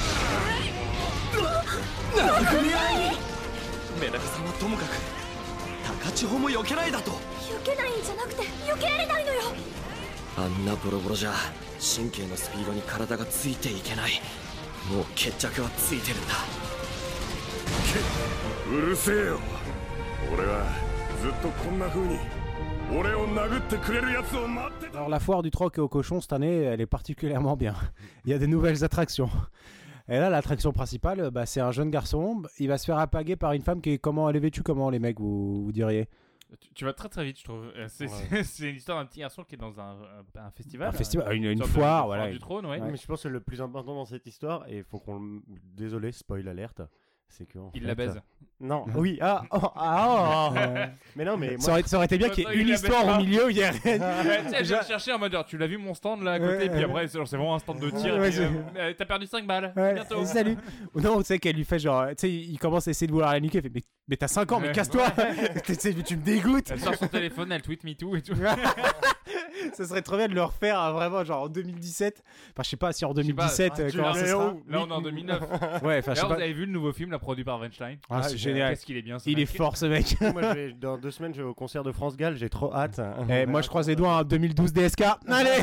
メダカさんはともかく高千穂も避けないだと。
避けないんじゃなくて避けられないのよ。
あんなボロボロじゃ神経のスピードに体がついていけない。もう決着はついてるんだ。うるせえよ。俺はずっとこんな風に俺を殴ってくれるやつを待ってた。
Alors la foire du troc et au cochon cette année, elle est particulièrement bien. Il y a des nouvelles attractions. Et là, l'attraction principale, c'est un jeune garçon. Il va se faire apaguer par une femme qui est comment? Elle est vêtue comment, les mecs, vous diriez?
Tu vas très très vite, je trouve. C'est l'histoire d'un petit garçon qui est dans un festival.
Un festival, une
sorte de
foire, voilà.
du trône, ouais.
Mais je pense que le plus important dans cette histoire, et il faut qu'on... Désolé, spoil alerte, c'est que...
Il la baise.
Non, oui, mais non, mais
Ça aurait été bien qu'il y ait une histoire au milieu, il y a rien.
Ouais, tu sais, je vais chercher en mode genre, tu l'as vu mon stand là à côté,
Ouais,
puis après c'est vraiment un stand de tir.
Ouais,
et puis,
c'est-
t'as perdu 5 balles.
Ouais,
Bientôt.
salut. Ou non, tu sais qu'elle lui fait genre, tu sais, il commence à essayer de vouloir la niquer, il fait, mais t'as 5 ans, mais
Ouais.
casse-toi. Tu me dégoûtes.
Elle sort son téléphone, elle tweet MeToo et tout.
Ça serait trop bien de le refaire vraiment genre en 2017. Enfin, je sais pas si en
Je sais pas,
2017 comment ça sera.
Là on est en 2009.
Ouais, enfin, je sais
D'ailleurs, vous
pas.
avez vu le nouveau film là, produit par Weinstein?
Ah, c'est génial.
Qu'est-ce qu'il est bien ce
Il est
mec.
fort ce mec.
moi, dans 2 semaines, je vais au concert de France Gall, j'ai trop hâte.
Eh, moi je croise les doigts, hein, 2012 DSK. Allez.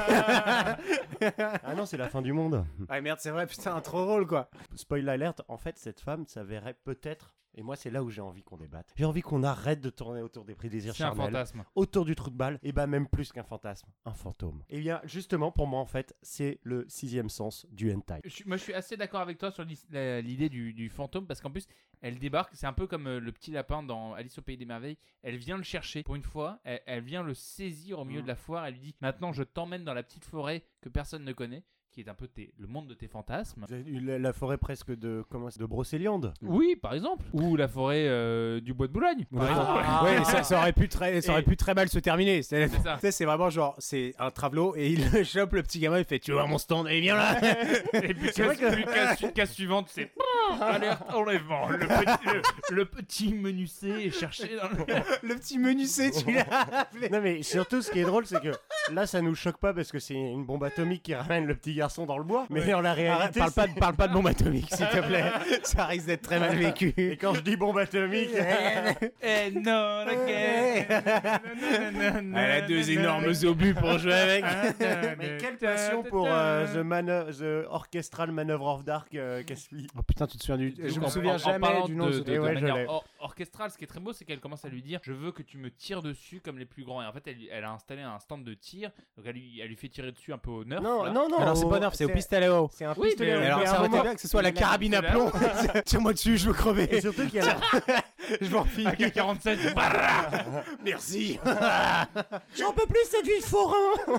Ah non, c'est la fin du monde.
Ah merde, c'est vrai, putain, trop drôle quoi.
Spoil alerte, en fait, cette femme s'avérait peut-être... Et moi, c'est là où j'ai envie qu'on débatte. J'ai envie qu'on arrête de tourner autour des désirs
C'est un
charnels.
fantasme.
Autour du trou de balle, et bah même plus qu'un fantasme, un fantôme. Et bien, justement, pour moi, en fait, c'est le 6e sens du hentai.
Moi je suis assez d'accord avec toi sur l'idée du fantôme parce qu'en plus elle débarque, c'est un peu comme le petit lapin dans Alice au Pays des Merveilles, elle vient le chercher pour une fois, elle vient le saisir au milieu de la foire, elle lui dit maintenant je t'emmène dans la petite forêt que personne ne connaît, qui est un peu le monde de tes fantasmes.
La forêt presque de Brocéliande.
Oui, par exemple. Ou la forêt du bois de Boulogne. Par exemple.
Ouais, ça aurait pu très mal se terminer.
C'est ça.
Tu sais, c'est vraiment genre, c'est un travelot et il chope le petit gamin, il fait, tu veux voir mon stand? Et viens là.
Et puis case suivante, c'est alerte enlèvement. Le petit menucé est cherché dans le...
Le petit menucé, tu l'as appelé.
Non mais surtout, ce qui est drôle, c'est que là, ça nous choque pas parce que c'est une bombe atomique qui ramène le petit garçon dans le bois. Mais dans la réalité,
Parle pas de bombe atomique, s'il te plaît. Ça risque d'être très mal vécu.
et quand je dis bombe atomique,
Eh non, again.
Elle a 2 énormes obus pour jouer avec.
mais quelle passion pour the Orchestral Maneuver of Dark, Caspi.
Oh putain, tu te souviens du... Je me
En
souviens jamais
parlant
du nom de ce
de
truc.
ouais, je
manière
l'ai.
orchestrale, ce qui est très beau, c'est qu'elle commence à lui dire je veux que tu me tires dessus comme les plus grands. Et en fait, elle a installé un stand de tir, donc elle lui fait tirer dessus un peu au nerf.
Non,
là.
non, non.
Alors c'est pas nerf, c'est au pistolet haut.
C'est un
Oui,
pistolet.
mais
Alors
mais à
ça
un
aurait été
moment-
bien que ce soit la
il a
carabine à
dit
plomb. Tire-moi dessus, je veux
Et
crever.
surtout qu'il y a
Je m'en fiche.
AK-47.
Merci.
J'en peux plus cette vie de forain.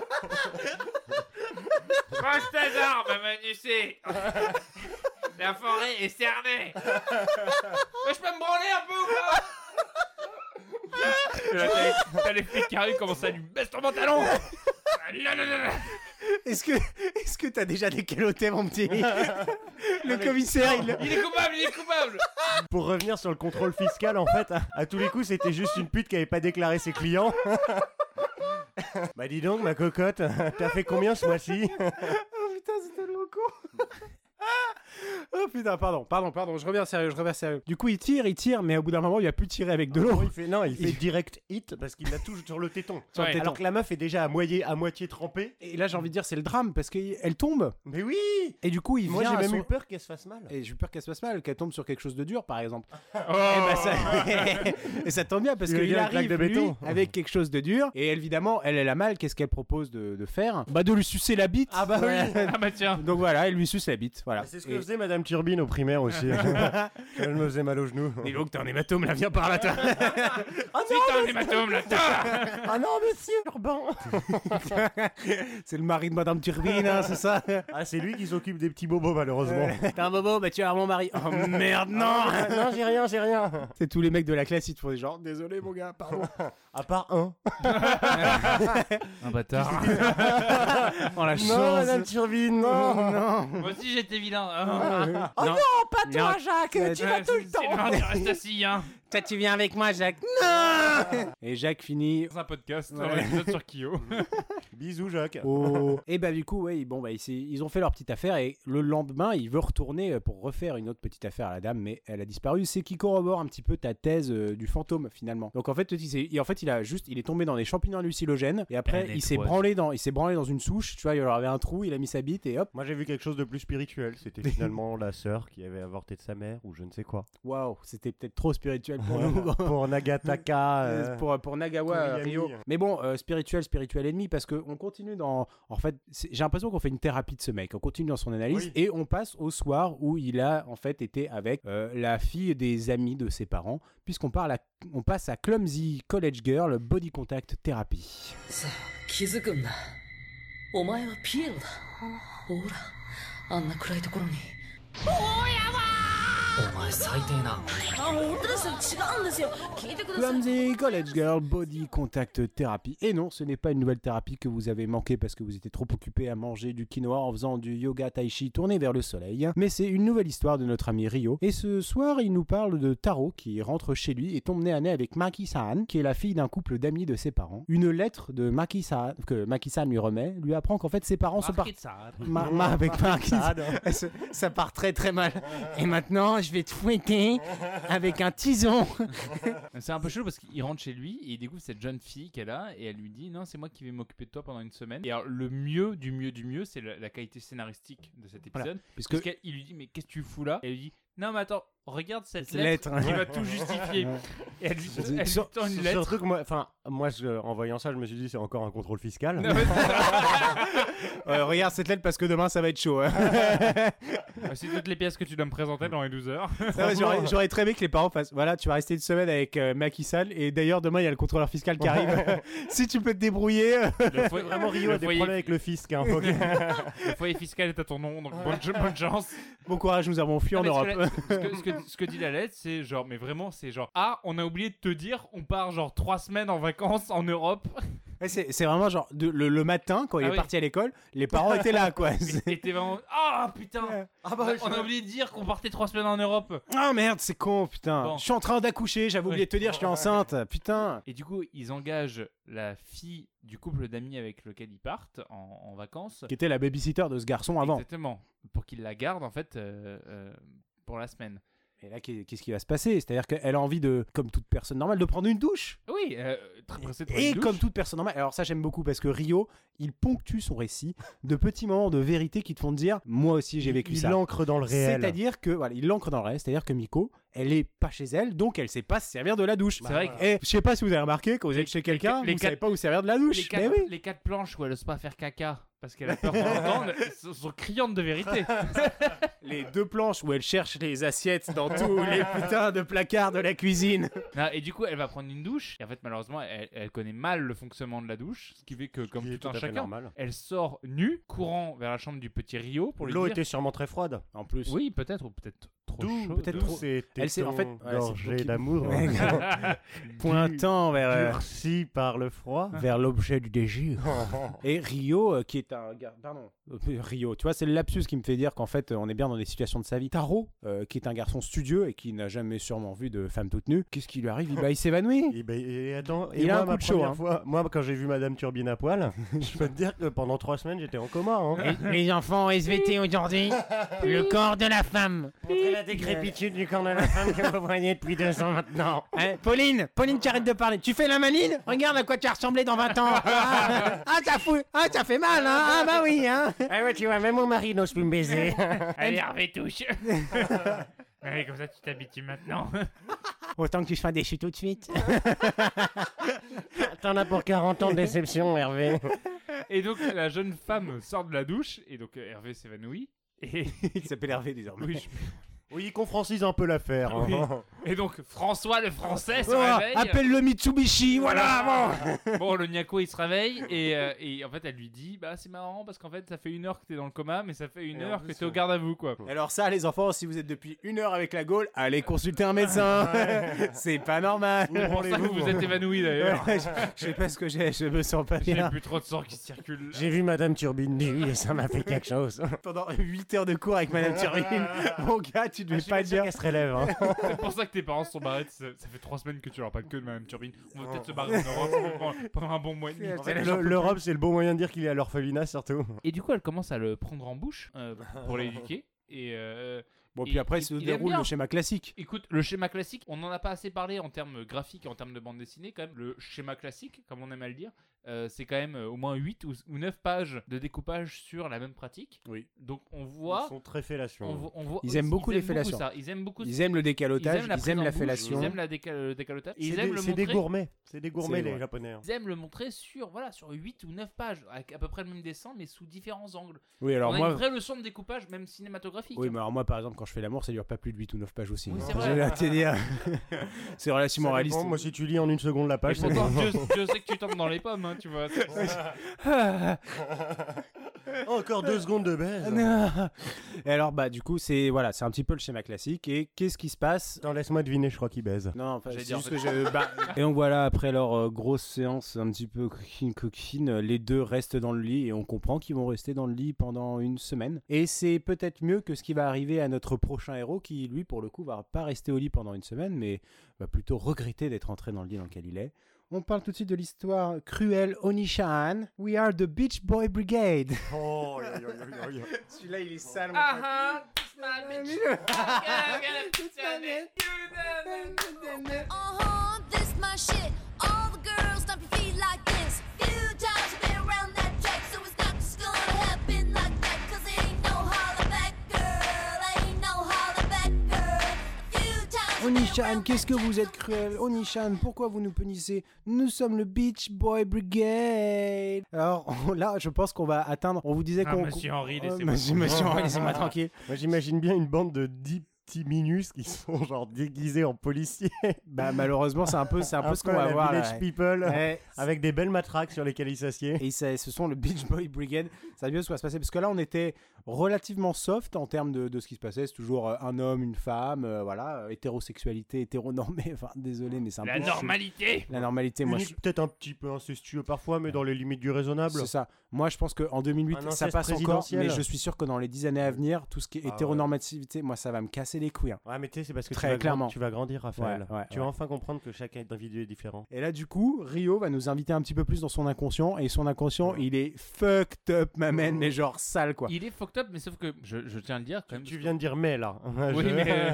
Range tes armes, Manucé. La forêt est cernée. Mais je peux me branler un peu ou pas? Et là, t'as les flics qui arrivent, commencent à lui baisse ton pantalon.
Est-ce que t'as déjà décaloté, mon petit? Le commissaire, il
Il est coupable.
Pour revenir sur le contrôle fiscal, en fait, à tous les coups, c'était juste une pute qui avait pas déclaré ses clients. Bah dis donc, ma cocotte, t'as fait combien ce mois-ci?
Oh putain, c'est tellement con. Oh putain, pardon, je reviens sérieux. Du coup, il tire, mais au bout d'un moment, il va plus tirer avec de l'eau.
Il fait direct hit parce qu'il la touche sur le téton.
Sur le téton.
Alors que la meuf est déjà à moitié trempée.
Et là, j'ai envie de dire, c'est le drame parce qu'elle tombe.
Mais oui.
Et du coup,
Moi, j'ai
vient à
même
son-
eu peur qu'elle se fasse mal.
Et j'ai eu peur qu'elle se passe mal, qu'elle tombe sur quelque chose de dur, par exemple.
Oh.
Et ça tombe bien parce
Le
qu'il
gars avec
arrive
plaque de
lui,
béton.
avec quelque chose de dur. Et évidemment, elle a mal. Qu'est-ce qu'elle propose de faire? Bah, de lui sucer la bite.
Ah bah oui.
Ah bah tiens.
Donc voilà, elle lui suce la bite. Voilà.
C'est ce que faisait Madame Turbine au primaire aussi. Elle me faisait mal aux genoux.
Et donc, t'as un hématome là, viens par là, toi.
Si t'as un hématome là,
Ah non, monsieur Urbain.
C'est le mari de Madame Turbine, hein, c'est ça?
Ah, c'est lui qui s'occupe des petits bobos, malheureusement.
T'as un bobo, bah tu vas avoir mon mari. Oh merde, non!
Non, j'ai rien.
C'est tous les mecs de la classe, ils te font des genre, désolé mon gars, pardon.
À part un.
un bâtard.
Oh la
Non,
chance.
Madame Turbine, non.
Non.
Moi aussi j'étais vilain.
Oh non,
pas toi, Jacques.
Tu vas tout le temps.
Tu restes assis, hein.
Toi, tu viens avec moi, Jacques. Non! Et Jacques finit.
Dans un podcast,
Ouais.
un épisode sur Kyo.
Bisous, Jacques.
Oh. Et bah du coup, ouais, bon bah ils ont fait leur petite affaire et le lendemain, il veut retourner pour refaire une autre petite affaire à la dame, mais elle a disparu. C'est qui corrobore un petit peu ta thèse du fantôme finalement. Donc en fait, il est tombé dans des champignons hallucinogènes et après
Elle
il s'est
nettoie.
branlé dans une souche. Tu vois, il leur avait un trou, il a mis sa bite et hop.
Moi, j'ai vu quelque chose de plus spirituel. C'était finalement la sœur qui avait avorté de sa mère ou je ne sais quoi.
Waouh, c'était peut-être trop spirituel pour nous.
Pour Nagataka.
Pour Nagawa
Koriyami.
Rio. Mais bon, spirituel ennemi parce qu'on continue dans. En fait, j'ai l'impression qu'on fait une thérapie de ce mec. On continue dans son analyse
Oui.
et on passe au soir où il a en fait été avec la fille des amis de ses parents, puisqu'on passe à Clumsy College Girl Body Contact Therapy.
さあ気づくんだお前はピエロだほらあんな暗いところにお前最低なあ本当です違うんですよ聞いてください
Clumsy College Girl Body Contact Therapy. Et non, ce n'est pas une nouvelle thérapie que vous avez manqué parce que vous étiez trop occupé à manger du quinoa en faisant du yoga tai chi tourné vers le soleil. Mais c'est une nouvelle histoire de notre ami Ryo. Et ce soir, il nous parle de Taro qui rentre chez lui et tombe nez à nez avec Maki-san, qui est la fille d'un couple d'amis de ses parents. Une lettre de Maki-san que Maki-san lui remet lui apprend qu'en fait ses parents sont partis. Avec Maki-san. Ça part très très mal. Et maintenant, je vais te fouetter avec un tison.
C'est un peu chaud parce qu'il rentre chez lui et il découvre cette jeune fille qu'elle a et elle lui dit non, c'est moi qui vais m'occuper de toi pendant une semaine. Et alors le mieux du mieux, c'est la qualité scénaristique de cet épisode.
Voilà, puisque-
Parce qu'il lui dit mais qu'est-ce que tu fous là? Et elle lui dit non mais attends, regarde cette
Cette
lettre
lettre.
qui va tout justifier. Et elle lui tend une lettre.
Surtout que moi, en voyant ça, je me suis dit c'est encore un contrôle fiscal.
Non, mais-
Regarde cette lettre parce que demain ça va être chaud. Hein.
c'est toutes les pièces que tu dois me présenter dans les 12 heures.
Non, mais j'aurais très aimé que les parents fassent. Voilà, tu vas rester une semaine avec Maki-san et d'ailleurs demain il y a le contrôleur fiscal qui arrive. Si tu peux te débrouiller.
Le foyer,
Vraiment, Rio a des problèmes avec le fisc. Hein,
le foyer fiscal est à ton nom, donc bonne chance.
Bon courage, nous avons fui en
Non,
Europe.
mais ce que dit la lettre, c'est genre, mais vraiment, c'est genre, ah, on a oublié de te dire, on part genre 3 semaines en vacances en Europe.
Ouais, c'est vraiment genre le matin quand il
Ah
est
oui.
parti à l'école, les parents étaient là quoi.
Et t'es vraiment, ah putain, on a oublié de dire qu'on partait 3 semaines en Europe.
Ah merde, c'est con, putain.
Bon.
Je suis en train d'accoucher, j'avais oublié de te dire, je suis enceinte. Putain.
Et du coup, ils engagent la fille du couple d'amis avec lequel ils partent en vacances.
Qui était la babysitter de ce garçon avant.
Exactement. Pour qu'il la garde en fait pour la semaine.
Et là, qu'est-ce qui va se passer? C'est-à-dire qu'elle a envie de, comme toute personne normale, de prendre une douche.
Oui, très pressée de prendre
Et
une douche.
comme toute personne normale, alors ça j'aime beaucoup parce que Rio, il ponctue son récit de petits moments de vérité qui te font te dire, moi aussi j'ai vécu ça.
Il l'ancre dans le réel.
C'est-à-dire que, voilà, il l'ancre dans le réel, c'est-à-dire que Miko, elle est pas chez elle, donc elle sait pas se servir de la douche.
C'est vrai que-
Et je sais pas si vous avez remarqué, quand vous êtes chez quelqu'un,
les
vous
quatre-
savez pas où servir de la douche.
les
Mais oui.
quatre planches où elle ose pas faire caca parce qu'elle a peur qu'on l'entende, sont criantes de vérité.
Les 2 planches où elle cherche les assiettes dans tous les putains de placards de la cuisine.
Non, et du coup, elle va prendre une douche. Et en fait, malheureusement, elle connaît mal le fonctionnement de la douche. Ce qui fait que, comme tout un chacun, elle sort nue, courant vers la chambre du petit Rio pour lui
L'eau
dire...
était sûrement très froide.
En plus.
Oui, peut-être, ou peut-être trop chaud.
peut-être trop.
Elle
s'est- en fait,
gorgée
c'est-
d'amour.
Pointant vers,
Durci par le froid.
vers l'objet du désir. Et Rio, qui est un gars... Pardon. Rio, tu vois, c'est le lapsus qui me fait dire qu'en fait, on est bien dans des situations de sa vie. Taro, qui est un garçon studieux et qui n'a jamais sûrement vu de femme toute nue, qu'est-ce qui lui arrive? Il s'évanouit.
Et
Il a
moi,
un coup
ma
de chaud,
première
hein.
fois, moi, quand j'ai vu Madame Turbine à poil, je peux te dire que pendant 3 semaines, j'étais en coma. Hein.
Les enfants SVT aujourd'hui, le corps de la femme.
Montrez la décrépitude du corps de la femme que vous voyez depuis 2 ans maintenant.
Hein, Pauline, tu arrêtes de parler. Tu fais la maline? Regarde à quoi tu as ressemblé dans 20 ans. Ça fait mal, hein? Ah bah oui, hein?
Ah ouais, tu vois, même mon mari n'ose plus me baiser.
Allez, Hervé, touche. Allez, comme ça, tu t'habitues maintenant.
Autant que tu sois déçu tout de suite.
T'en as pour 40 ans de déception, Hervé.
Et donc, la jeune femme sort de la douche, et donc Hervé s'évanouit. Et...
Il s'appelle Hervé désormais.
oui,
Oui, qu'on francise un peu l'affaire.
Oui.
Hein.
Et donc, François le français se
Oh,
réveille.
appelle le Mitsubishi, voilà.
Bon, le Nyako il se réveille et en fait elle lui dit bah c'est marrant parce qu'en fait ça fait 1 heure que t'es dans le coma mais ça fait 1 heure que t'es au garde à vous quoi.
Alors ça, les enfants, si vous êtes depuis 1 heure avec la Gaule, allez consulter un médecin. C'est pas normal.
C'est pour ça que vous êtes évanoui d'ailleurs.
Je sais pas ce que j'ai, je me sens pas
J'ai
bien.
plus trop de sang qui circule.
J'ai vu Madame Turbine nue et ça m'a fait quelque chose.
Pendant 8 heures de cours avec Madame Turbine, mon gars, tu devais pas dire.
Qu'elle se relève. Hein.
C'est pour ça que tes parents se sont barrés. Ça fait 3 semaines que tu leur parles que de Madame Turbine. On va peut-être se barrer en Europe pendant un bon mois et demi.
En fait,
L'Europe, c'est le bon moyen de dire qu'il est à l'orphelinat surtout.
Et du coup elle commence à le prendre en bouche pour l'éduquer. Et
Bon, puis après, il se
il aime
déroule
bien.
le schéma classique.
écoute, le schéma classique, on n'en a pas assez parlé en termes graphiques et en termes de bande dessinée. Quand même, le schéma classique, comme on aime à le dire, c'est quand même au moins 8 ou 9 pages de découpage sur la même pratique.
Oui.
Donc on voit.
Ils sont très fellations.
Ils
aiment beaucoup les fellations.
ça. Ils aiment beaucoup.
Ils aiment le décalotage, ils aiment la
prise en
fellation.
bouche, Ils aiment le décalotage.
C'est
Ils aiment le
c'est des
montrer.
gourmets. C'est des gourmets,
C'est
les
vrai.
japonais. Hein.
Ils aiment le montrer sur 8 ou 9 pages, avec à peu près le même dessin, mais sous différents angles.
Oui, alors
on a
moi.
une vraie leçon de découpage, même cinématographique.
Oui, mais alors moi, par exemple, quand je fais l'amour, ça dure pas plus de 8 ou 9 pages aussi.
Oui,
hein.
c'est vrai.
Je vais te dire. C'est relativement
Ça
réaliste.
dépend, moi, si tu lis en 1 seconde la
Et
page, c'est
pourtant,
bon.
Dieu sait que tu tombes dans les pommes, hein, tu vois.
Encore 2 secondes de baise.
Et alors, bah, du coup, c'est voilà, c'est un petit peu le schéma classique. Et qu'est-ce qui se passe?
Attends, laisse-moi deviner, je crois qu'il baise.
Non, enfin,
J'allais
c'est
dire,
juste
en
que je. Bah, et donc voilà, après leur grosse séance un petit peu coquine, les deux restent dans le lit et on comprend qu'ils vont rester dans le lit pendant 1 semaine. Et c'est peut-être mieux que ce qui va arriver à notre prochain héros qui, lui, pour le coup, va pas rester au lit pendant 1 semaine, mais va plutôt regretter d'être entré dans le lit dans lequel il est. On parle tout de suite de l'histoire cruelle Onishan. We are the Beach Boy Brigade.
Oh,
Celui-là, il est sale.
This my shit. All the girls stomp your feet like this. Few times you've been around that track, so it's not just gonna happen like that. 'Cause ain't no holler back girl, ain't no holler back girl. A few times you've been
Onishan,
around
qu'est-ce que
that
vous
track,
êtes cruel. Onishan, pourquoi vous nous punissez? Nous sommes le Beach Boy Brigade. Alors là, je pense qu'on va atteindre. On vous disait qu'on.
Monsieur Henry, laissez-moi
Monsieur Henry, laissez-moi tranquille.
Moi, j'imagine bien une bande de 10 petits minus qui sont genre déguisés en policiers.
Bah malheureusement, c'est un peu ce qu'on
à
va
la
voir là.
Village People,
Ouais.
avec des belles matraques sur lesquelles ils s'assiedent.
Et ce sont le Beach Boy Brigade. Ça va bien ce qui va se passer parce que là, on était relativement soft en termes de ce qui se passait. C'est toujours un homme, une femme, voilà, hétérosexualité, hétéronormée. Enfin, désolé, mais c'est un
La
peu
normalité.
la normalité. Moi,
Unique, peut-être un petit peu incestueux parfois, mais dans les limites du raisonnable.
c'est ça. Moi, je pense qu'en 2008,
Un
ça
inceste
passe encore,
présidentiel.
mais je suis sûr que dans les 10 années à venir, tout ce qui est
Ah ouais.
hétéronormativité, moi, ça va me casser les couilles. Hein.
Ouais, mais tu sais, c'est parce que
Très clairement.
tu vas grandir, Raphaël.
Ouais,
tu vas enfin comprendre que chaque individu est différent.
Et là, du coup, Rio va nous inviter un petit peu plus dans son inconscient. Et son inconscient, il est fucked up, ma man, mais genre sale, quoi.
Il est fucked up, mais sauf que je tiens à le dire quand même.
Tu viens de dire mais là.
Oui,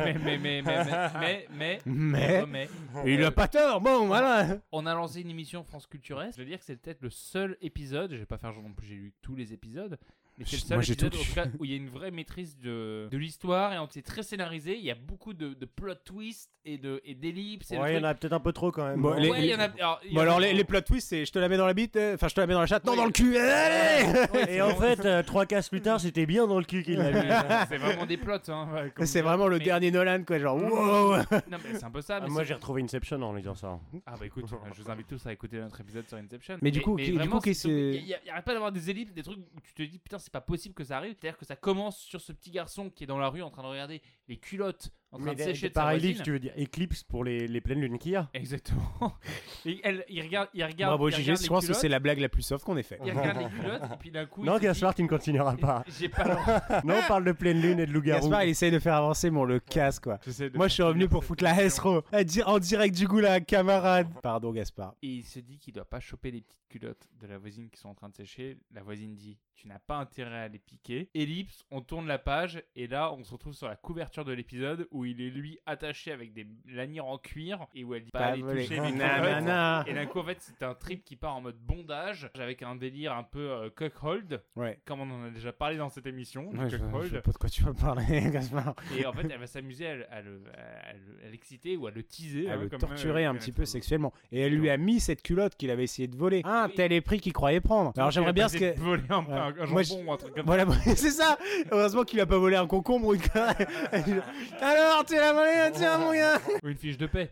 mais
Il a pas tort, bon, voilà.
on a lancé une émission France Culturelle. Je veux dire que c'est peut-être le seul épisode. Je vais pas faire genre non plus, j'ai lu tous les épisodes, Mais c'est le seul
Moi, j'ai
épisode
tout
en tout cas, où il y a une vraie maîtrise de l'histoire et c'est très scénarisé. Il y a beaucoup de plot twists et d'ellipses.
Ouais, il y en a peut-être un peu trop quand même.
Bon,
hein.
Ouais, il y en a.
Alors les plot twists, c'est je te la mets dans la bite, enfin je te la mets dans la chatte, non dans le cul. Allez
Et en fait, 3 cases plus tard, c'était bien dans le cul qu'il l'a mis.
C'est vraiment des plots. Hein, ouais, comme
C'est
ça.
vraiment le
Mais-
dernier Nolan quoi, genre wow.
Non, mais c'est un peu ça.
Ah,
Mais
moi
c'est-
j'ai retrouvé Inception en lisant ça.
Ah bah écoute, je vous invite tous à écouter notre épisode sur Inception.
Mais du coup,
vraiment,
qu'est-ce que-
il y arrête pas d'avoir des ellipses, des trucs où tu te dis putain c'est pas possible que ça arrive. C'est-à-dire que ça commence sur ce petit garçon qui est dans la rue en train de regarder les culottes en train de sécher de sa
par
voisine.
ellipse, tu veux dire Eclipse pour les pleines lunes qu'il y a.
Exactement. Et il regarde.
Bravo
il
GG,
regarde
je
les
pense que
culottes,
c'est la blague la plus soft qu'on ait fait.
Il regarde les culottes et puis d'un coup.
Non,
il se dit,
Gaspard, tu ne continueras pas.
J'ai pas le droit.
Non, on parle de pleine lune et de loup-garou.
Gaspard il essaye de faire avancer, mais on le casse quoi.
J'essaie de
Moi je suis
faire
revenu
finir
pour
cette
foutre la
émission.
S en direct du goût là, camarade. Pardon Gaspard.
Et il se dit qu'il doit pas choper les petites culottes de la voisine qui sont en train de sécher. La voisine dit tu n'as pas intérêt à les piquer. Ellipse, on tourne la page et là on se retrouve sur la couverture de l'épisode où il est lui attaché avec des lanières en cuir et où elle dit pas aller
volé.
toucher mes
Nanana.
culottes. Et d'un coup en fait c'est un trip qui part en mode bondage avec un délire un peu cuckold
Ouais.
comme on en a déjà parlé dans cette émission. du
Ouais, je
cuckold.
sais pas de quoi tu vas parler Gaspard.
Et en fait elle va s'amuser à l'exciter ou à le teaser.
À
hein,
le
comme,
torturer un petit peu
sexuellement.
sexuellement. Et elle lui a mis cette culotte qu'il avait essayé de voler. Ah,
Oui.
tel est pris qu'il croyait prendre. Alors j'aimerais bien ce que...
voler un
Ouais.
jambon
Moi,
ou un truc comme
Voilà, c'est ça. Heureusement qu'il a pas volé un concombre ou une connerie. Alors, tu l'as volé, tiens mon gars.
ça. Ou une fiche de paix.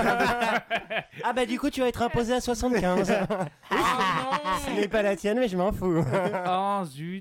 Ah bah du coup, tu vas être imposé à 75. Ce n'est pas la tienne, mais je m'en fous.
Ah zut.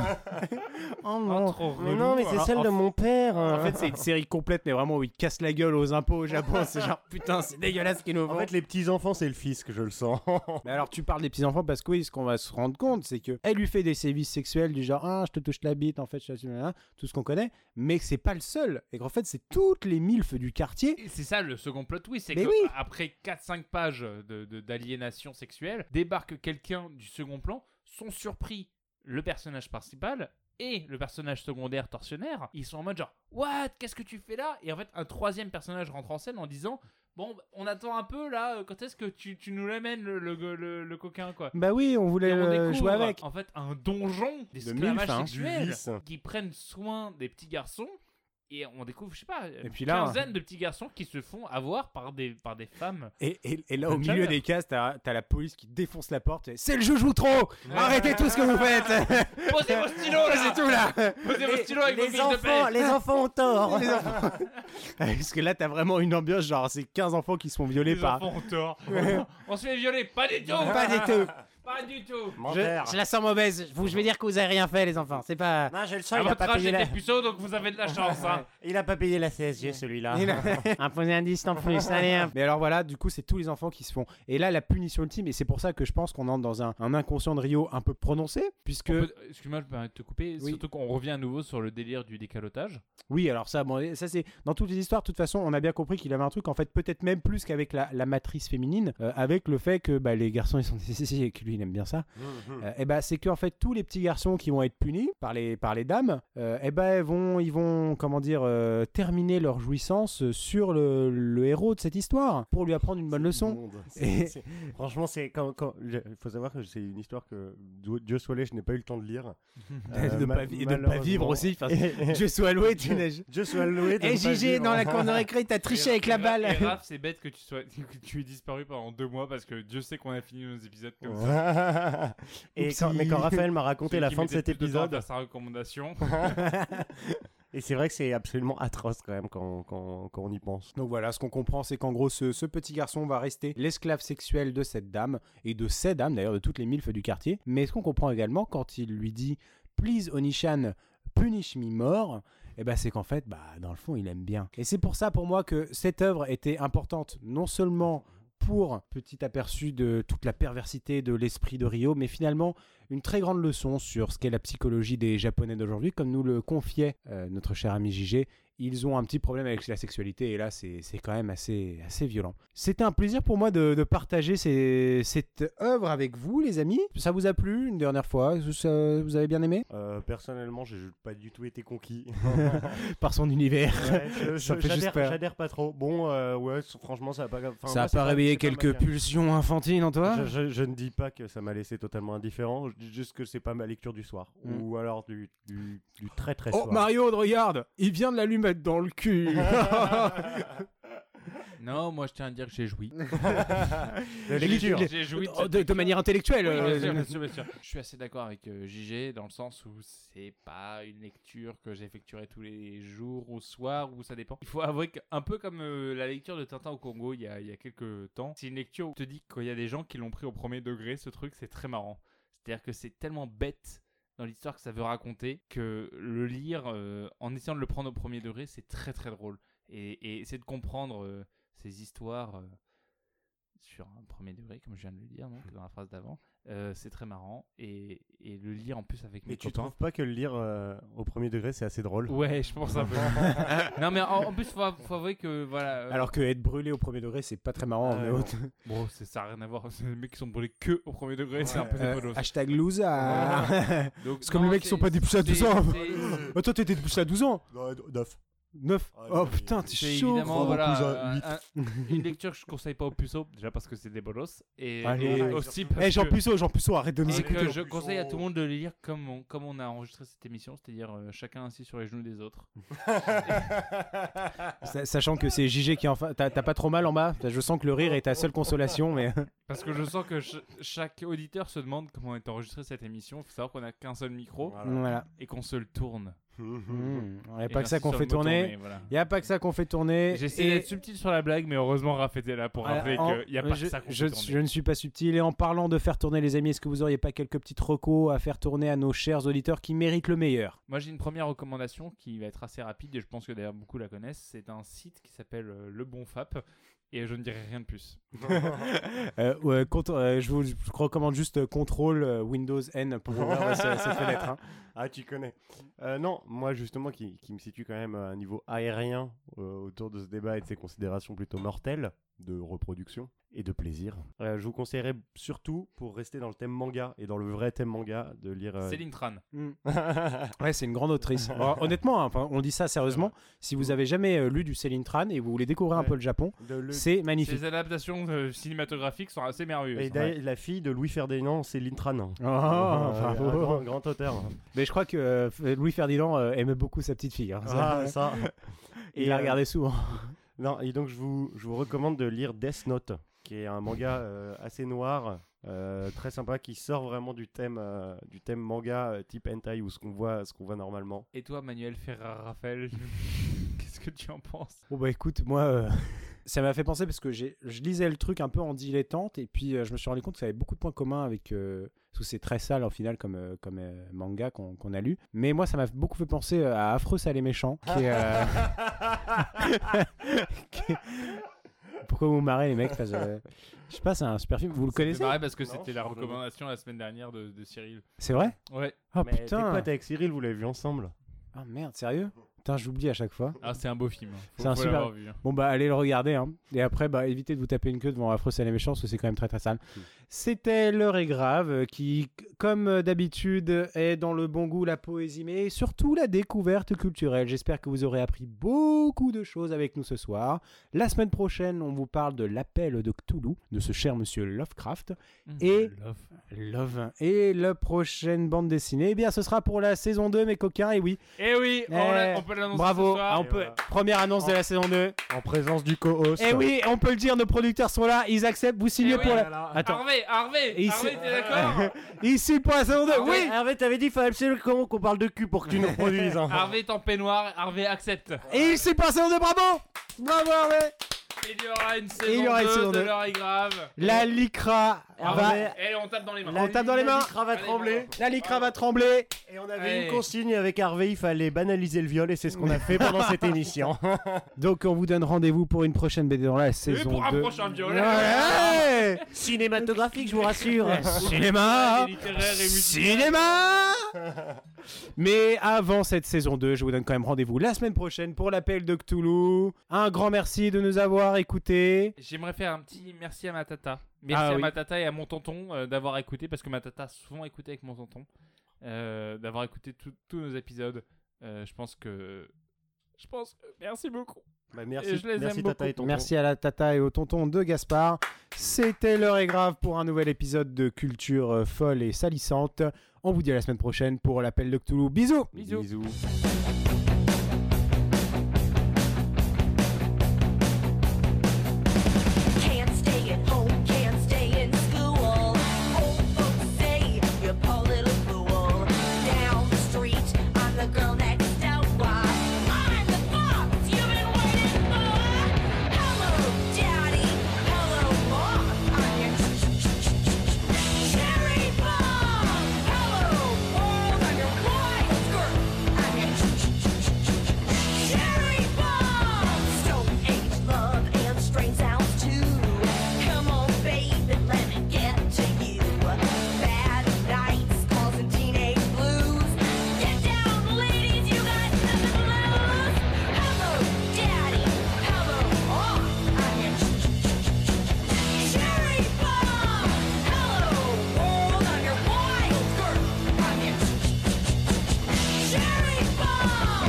Oh
Trop
Mais
relou.
non, mais c'est
Alors,
celle
en
de mon père.
En fait, c'est une série complète, mais vraiment où il casse la gueule aux impôts au Japon. C'est genre, putain, c'est dégueulasse ce qu'ils nous
En
font.
fait, les petits-enfants, c'est le fisc, je le sens.
Mais alors, tu parles des petits-enfants parce que oui, ce qu'on va se rendre compte, c'est que elle lui fait des sévices sexuels du genre, ah, je te touche la bite, en fait, je suis tout ce qu'on connaît, mais que c'est pas le seul. Et qu'en fait, c'est toutes les milfs du quartier.
Et c'est ça le second plot twist, c'est
Mais
que
oui.
après 4-5 pages d'aliénation sexuelle, débarque quelqu'un du second plan, sont surpris le personnage principal et le personnage secondaire tortionnaire. Ils sont en mode genre, what, qu'est-ce que tu fais là? Et en fait, un troisième personnage rentre en scène en disant, bon, on attend un peu là, quand est-ce que tu nous l'amènes le coquin quoi?
Bah oui, on voulait
Et on découvre,
jouer avec.
en fait, un donjon d'esclavage
milf, hein.
sexuel
Du vice.
qui prennent soin des petits garçons. Et on découvre, je sais pas, une
puis là,
quinzaine de petits garçons qui se font avoir par des femmes.
Et là, au
Comme
milieu
ça,
des cases, t'as la police qui défonce la porte. Et, c'est le joujou trop. Arrêtez tout ce que vous faites.
Posez vos stylos là!
C'est tout là.
Posez vos stylos avec vos fiches de paix!
Les enfants ont tort.
Les enfants. Parce que là, t'as vraiment une ambiance genre, c'est 15 enfants qui se font violer
Les
par.
enfants ont tort. On se fait violer, pas du tout!
Pas du tout.
Pas du tout!
Je la sens mauvaise. Je vais dire que vous avez rien fait, les enfants. C'est pas.
Non, j'ai le sang,
À
il a
votre
pas
âge,
payé la...
j'étais puceau, donc vous avez de la chance. Hein.
Il a pas payé la CSG, celui-là.
Imposer un 10 en plus, allez. Hop. Mais alors voilà, du coup, c'est tous les enfants qui se font. Et là, la punition ultime, et c'est pour ça que je pense qu'on entre dans un inconscient de Rio un peu prononcé, puisque.
Excuse-moi, je me permets de te couper.
Oui.
Surtout qu'on revient à nouveau sur le délire du décalotage.
Oui, alors ça, bon, ça c'est dans toutes les histoires. De toute façon, on a bien compris qu'il avait un truc, en fait, peut-être même plus qu'avec la matrice féminine, avec le fait que bah, les garçons ils sont et que lui il aime bien ça. Et bah c'est qu'en fait tous les petits garçons qui vont être punis par les dames, et bah ils vont comment dire terminer leur jouissance sur le héros de cette histoire pour lui apprendre une bonne leçon.
Franchement, c'est il faut savoir que c'est une histoire que Dieu soit loué, je n'ai pas eu le temps de lire.
de ne pas vivre aussi. Enfin, Dieu soit loué, tu n'as.
Dieu soit loué.
Et JG dans la cour de récré, t'as triché avec la balle.
Et Raph, c'est bête que tu aies disparu pendant 2 mois parce que Dieu sait qu'on a fini nos épisodes comme ça.
Mais quand Raphaël m'a raconté
Celui
la
qui
fin de
mettait
cet
plus temps à
épisode,
faire sa recommandation.
et c'est vrai que c'est absolument atroce quand même quand on y pense.
Donc voilà, ce qu'on comprend, c'est qu'en gros, ce petit garçon va rester l'esclave sexuel de cette dame, et de ces dames d'ailleurs, de toutes les milfs du quartier. Mais ce qu'on comprend également, quand il lui dit « Please, Onishan, punish me more », et ben c'est qu'en fait, dans le fond, il aime bien. Et c'est pour ça, pour moi, que cette œuvre était importante, non seulement pour petit aperçu de toute la perversité de l'esprit de Rio, mais finalement une très grande leçon sur ce qu'est la psychologie des Japonais d'aujourd'hui, comme nous le confiait notre cher ami JG ils ont un petit problème avec la sexualité et là c'est quand même assez violent. C'était un plaisir pour moi de partager cette œuvre avec vous les amis. Ça vous a plu une dernière fois? Vous avez bien aimé?
Personnellement, j'ai pas du tout été conquis
par son univers.
Ouais,
Ça fait juste peur.
j'adhère pas trop. Bon, ouais, franchement, ça a pas.
Ça a pas réveillé quelques pulsions infantines en toi?
Je ne dis pas que ça m'a laissé totalement indifférent. Je dis juste que c'est pas ma lecture du soir, ou alors du très très soir.
Oh Mario, regarde, il vient de la lui mettre dans le cul.
Non, moi je tiens à dire que j'ai joui.
J'ai joui de manière intellectuelle.
Oui, bien sûr. Je suis assez d'accord avec JG dans le sens où c'est pas une lecture que j'effectuerai tous les jours ou soir, ou ça dépend. Il faut avouer qu'un peu comme la lecture de Tintin au Congo il y a quelques temps, c'est une lecture où je te dis qu'il y a des gens qui l'ont pris au premier degré, ce truc, c'est très marrant. C'est-à-dire que c'est tellement bête dans l'histoire que ça veut raconter que le lire en essayant de le prendre au premier degré, c'est très très drôle. Et essayer de comprendre ces histoires sur un premier degré, comme je viens de le dire donc, dans la phrase d'avant, c'est très marrant. Et le lire en plus avec mes copains.
Et tu trouves pas que le lire au premier degré, c'est assez drôle?
Ouais, je pense un peu. Non, mais en plus, faut avouer que voilà.
Alors que être brûlé au premier degré, c'est pas très marrant. Mais
bon, ça n'a rien à voir. C'est les mecs qui sont brûlés que au premier degré, c'est un peu des bolos.
Hashtag loser. C'est comme les mecs qui sont pas dépoussés à 12 ans. Toi, t'étais dépoussé à 12 ans?
Non, 9.
9. Oh putain, t'es chaud.
Évidemment, voilà, une lecture que je conseille pas aux puceaux, déjà parce que c'est des bolos. Et aussi parce
Jean Puceau, arrête de nous écouter.
Je conseille à tout le monde de le lire comme on a enregistré cette émission, c'est-à-dire chacun assis sur les genoux des autres.
Sachant que c'est JG qui enfin. T'as pas trop mal en bas? Je sens que le rire est ta seule consolation, mais.
Parce que je sens que chaque auditeur se demande comment est enregistrée cette émission. Il faut savoir qu'on a qu'un seul micro et qu'on se le tourne.
Il n'y a pas que ça qu'on fait tourner. Il n'y a pas que ça qu'on fait tourner.
J'essaie d'être subtil sur la blague, mais heureusement Raph était là pour rappeler qu'il n'y a pas que ça qu'on fait tourner.
Je ne suis pas subtil. Et en parlant de faire tourner les amis, est-ce que vous auriez pas quelques petites recos à faire tourner à nos chers auditeurs qui méritent le meilleur?
Moi j'ai une première recommandation qui va être assez rapide et je pense que d'ailleurs beaucoup la connaissent. C'est un site qui s'appelle Le Bon Fap. Et je ne dirai rien de plus.
Je vous recommande juste Ctrl Windows N pour ouvrir cette fenêtre. Hein.
Ah, tu connais. Non, moi justement qui me situe quand même à un niveau aérien autour de ce débat et de ces considérations plutôt mortelles de reproduction et de plaisir. Je vous conseillerais surtout, pour rester dans le thème manga et dans le vrai thème manga, de lire...
Céline Tran.
Ouais, c'est une grande autrice. Alors, honnêtement, on dit ça sérieusement, si vous avez jamais lu du Céline Tran et vous voulez découvrir un peu le Japon, c'est magnifique.
Ces adaptations cinématographiques sont assez merveilleuses.
Et d'ailleurs, la fille de Louis Ferdinand, Céline Tran.
Un
grand auteur.
Mais je crois que Louis Ferdinand aimait beaucoup sa petite fille. Hein,
ça.
Et il la regardait souvent.
Non, et donc je vous recommande de lire Death Note, qui est un manga assez noir, très sympa, qui sort vraiment du thème manga type hentai ou ce qu'on voit normalement.
Et toi, Manuel Ferrer-Raphaël, qu'est-ce que tu en penses?
Bon bah écoute, moi ça m'a fait penser parce que je lisais le truc un peu en dilettante et puis je me suis rendu compte que ça avait beaucoup de points communs avec parce que c'est très sale en final comme manga qu'on a lu. Mais moi ça m'a beaucoup fait penser à Affreux Sale et Méchant qui est Pourquoi vous marrez les mecs? Je sais pas, c'est un super film. Vous le connaissez?
C'est marrant parce que c'était la recommandation la semaine dernière de Cyril.
C'est vrai?
Ouais.
Oh
mais
putain.
T'es pote avec Cyril, vous l'avez vu ensemble?
Ah merde, sérieux? Putain, j'oublie à chaque fois.
Ah, c'est un beau film.
C'est un super.
Vu.
Bon bah allez le regarder. Hein. Et après, évitez de vous taper une queue devant Affreux Sale et Méchant parce que c'est quand même très très sale. C'était L'heure est grave qui, comme d'habitude, est dans le bon goût, la poésie, mais surtout la découverte culturelle. J'espère que vous aurez appris beaucoup de choses avec nous ce soir. La semaine prochaine, on vous parle de l'appel de Cthulhu, de ce cher monsieur Lovecraft. Et la prochaine bande dessinée, eh bien, ce sera pour la saison 2, mes coquins. Et oui.
Et oui, on peut l'annoncer.
Bravo.
Ce soir.
Première annonce de la saison 2.
En présence du co-host.
Et oui, on peut le dire, nos producteurs sont là, ils acceptent, vous signez pour la...
Attends. Harvey, t'es d'accord?
Ici pour la saison 2, oui.
Hervé, t'avais dit, fallait absolument qu'on parle de cul pour que tu nous reproduises. Hein.
Harvey est en peignoir, Harvey accepte.
Et ici pour la saison 2, bravo. Bravo Harvey.
Il y aura une
Et il y aura une
saison
saison
2 de
deux.
l'heure est grave.
La Lycra va...
Et on tape dans les mains.
On tape dans les mains.
La Lycra va
Allez,
trembler.
La Lycra va trembler.
Et on avait
Allez.
une consigne avec Harvey, il fallait banaliser le viol et c'est ce qu'on a fait pendant cette émission.
Donc on vous donne rendez-vous pour une prochaine BD dans la saison 2.
pour un prochain viol.
Ouais.
Cinématographique, je vous rassure.
Cinéma.
Littéraire et musical.
Cinéma. Mais avant cette saison 2, je vous donne quand même rendez-vous la semaine prochaine pour l'appel de Cthulhu. Un grand merci de nous avoir écoutés.
J'aimerais faire un petit merci à ma tata. Merci à
oui.
ma tata et à mon tonton d'avoir écouté, parce que ma tata a souvent écouté avec mon tonton, d'avoir écouté tous nos épisodes. Je pense que... Merci beaucoup.
Bah,
Et
merci,
je les
merci
aime
Tata
beaucoup.
et tonton.
Merci à la tata et au tonton de Gaspard. C'était l'heure est grave pour un nouvel épisode de culture folle et salissante. On vous dit à la semaine prochaine pour l'appel de Cthulhu. Bisous.
Bisous.
Can't stay at home, can't stay in school. Old folks say you're a little fool. Down the street, I'm the girl next door. I'm the fox you've been waiting for. Hello, Daddy. Hello, Mom. I'm your cherry bomb. Hello, world. I'm your wild skirt. I'm your cherry bomb. Stone age love and strange sounds too. Come on, baby, let me get to you. Bad nights causing teenage blues. Get down, ladies, you got nothing to lose. Hello, Daddy. Hello, Mom. I'm your cherry bomb. Hello, world. I'm your wild skirt. I'm your cherry bomb.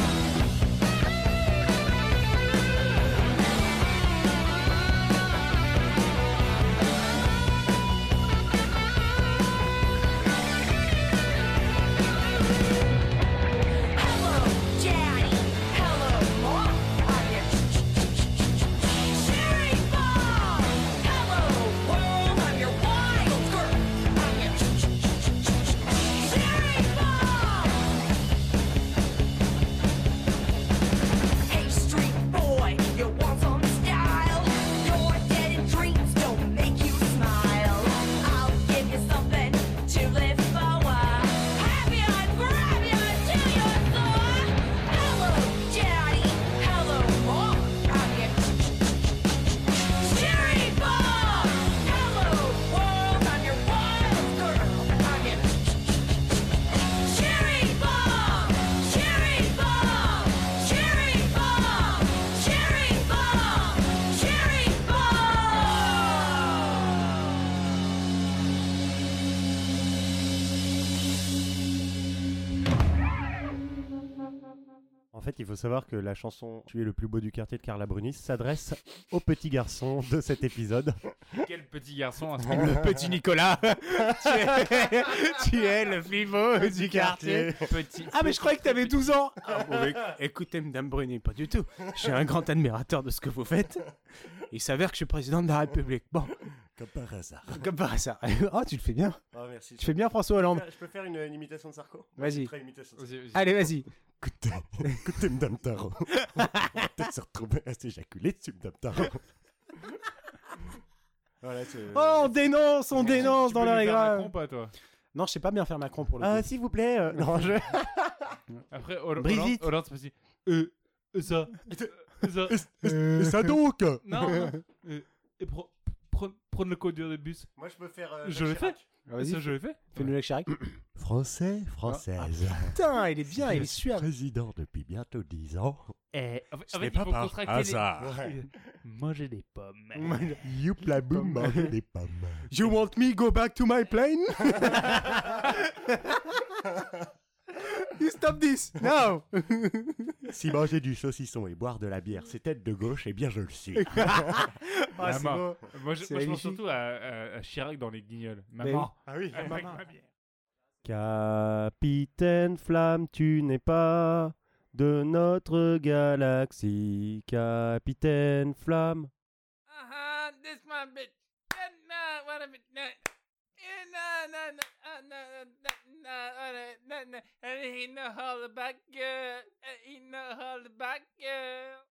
Hello, Daddy. Hello, Mom. I'm your cherry bomb. Hello, world. I'm your wild skirt. I'm your cherry bomb. Hey, street boy, you want some style? Your dead in dreams don't make you smile. I'll give you something to live for. Happy and grab you till you're sore. Hello, Daddy. Hello, Mom. I'm your cherry bomb. Hello, world. I'm your wild girl. I'm your cherry bomb. Cherry bomb. Cherry bomb. Cherry bomb. Cherry
En fait, il faut savoir que la chanson Tu es le plus beau du quartier de Carla Bruni s'adresse aux petits garçons de cet épisode.
Quel petit garçon à ce
Le petit Nicolas. tu es le plus beau du quartier.
petit.
Ah mais je croyais que t'avais 12 ans. Ah, bon, mais écoutez Madame Bruni, pas du tout. Je suis un grand admirateur de ce que vous faites. Il s'avère que je suis président de la République. Bon,
Comme par hasard.
comme par hasard. Oh, tu le fais bien.
Oh, merci.
Tu fais bien François Hollande.
Je peux faire une imitation de Sarko?
Vas-y.
Je ferai une imitation de Sarko.
Vas-y.
Allez, vas-y.
Écoutez, Madame Tarot. On va peut-être se retrouver à s'éjaculer dessus, Madame Tarot. Voilà,
Oh, on dénonce
Tu peux
dans l'heure
lui
est
faire un
grave.
compas, toi.
Non, je sais pas bien faire Macron pour le coup.
Ah, s'il vous plaît. Non, je.
Après,
Brigitte.
Hollande, c'est passé. Ça. Ça.
Et ça donc?
Non. Et prendre le conduire de bus.
Moi, je peux faire.
Je l'ai fait.
Ah, vas-y,
Ça, je l'ai fait.
fais-nous Jacques Chirac.
Français, française.
Putain, il est bien, il est suave.
Président depuis bientôt 10 ans.
En fait,
n'est
il
pas
faut
par
contracter
hasard.
Manger des pommes.
Youpla boum, manger des pommes.
You want me go back to my plane? You stop this now.
Si manger du saucisson et boire de la bière, c'est tête de gauche, eh bien je le suis.
Ah, c'est
Maman.
beau.
Moi, je
C'est
pense
magnifique.
surtout à Chirac dans les Guignols. Maman.
Ah oui.
Avec ma bière.
Capitaine Flamme, tu n'es pas de notre galaxie. Capitaine Flamme.
This my bitch. What a bit. He know all about girl. He know all about girl.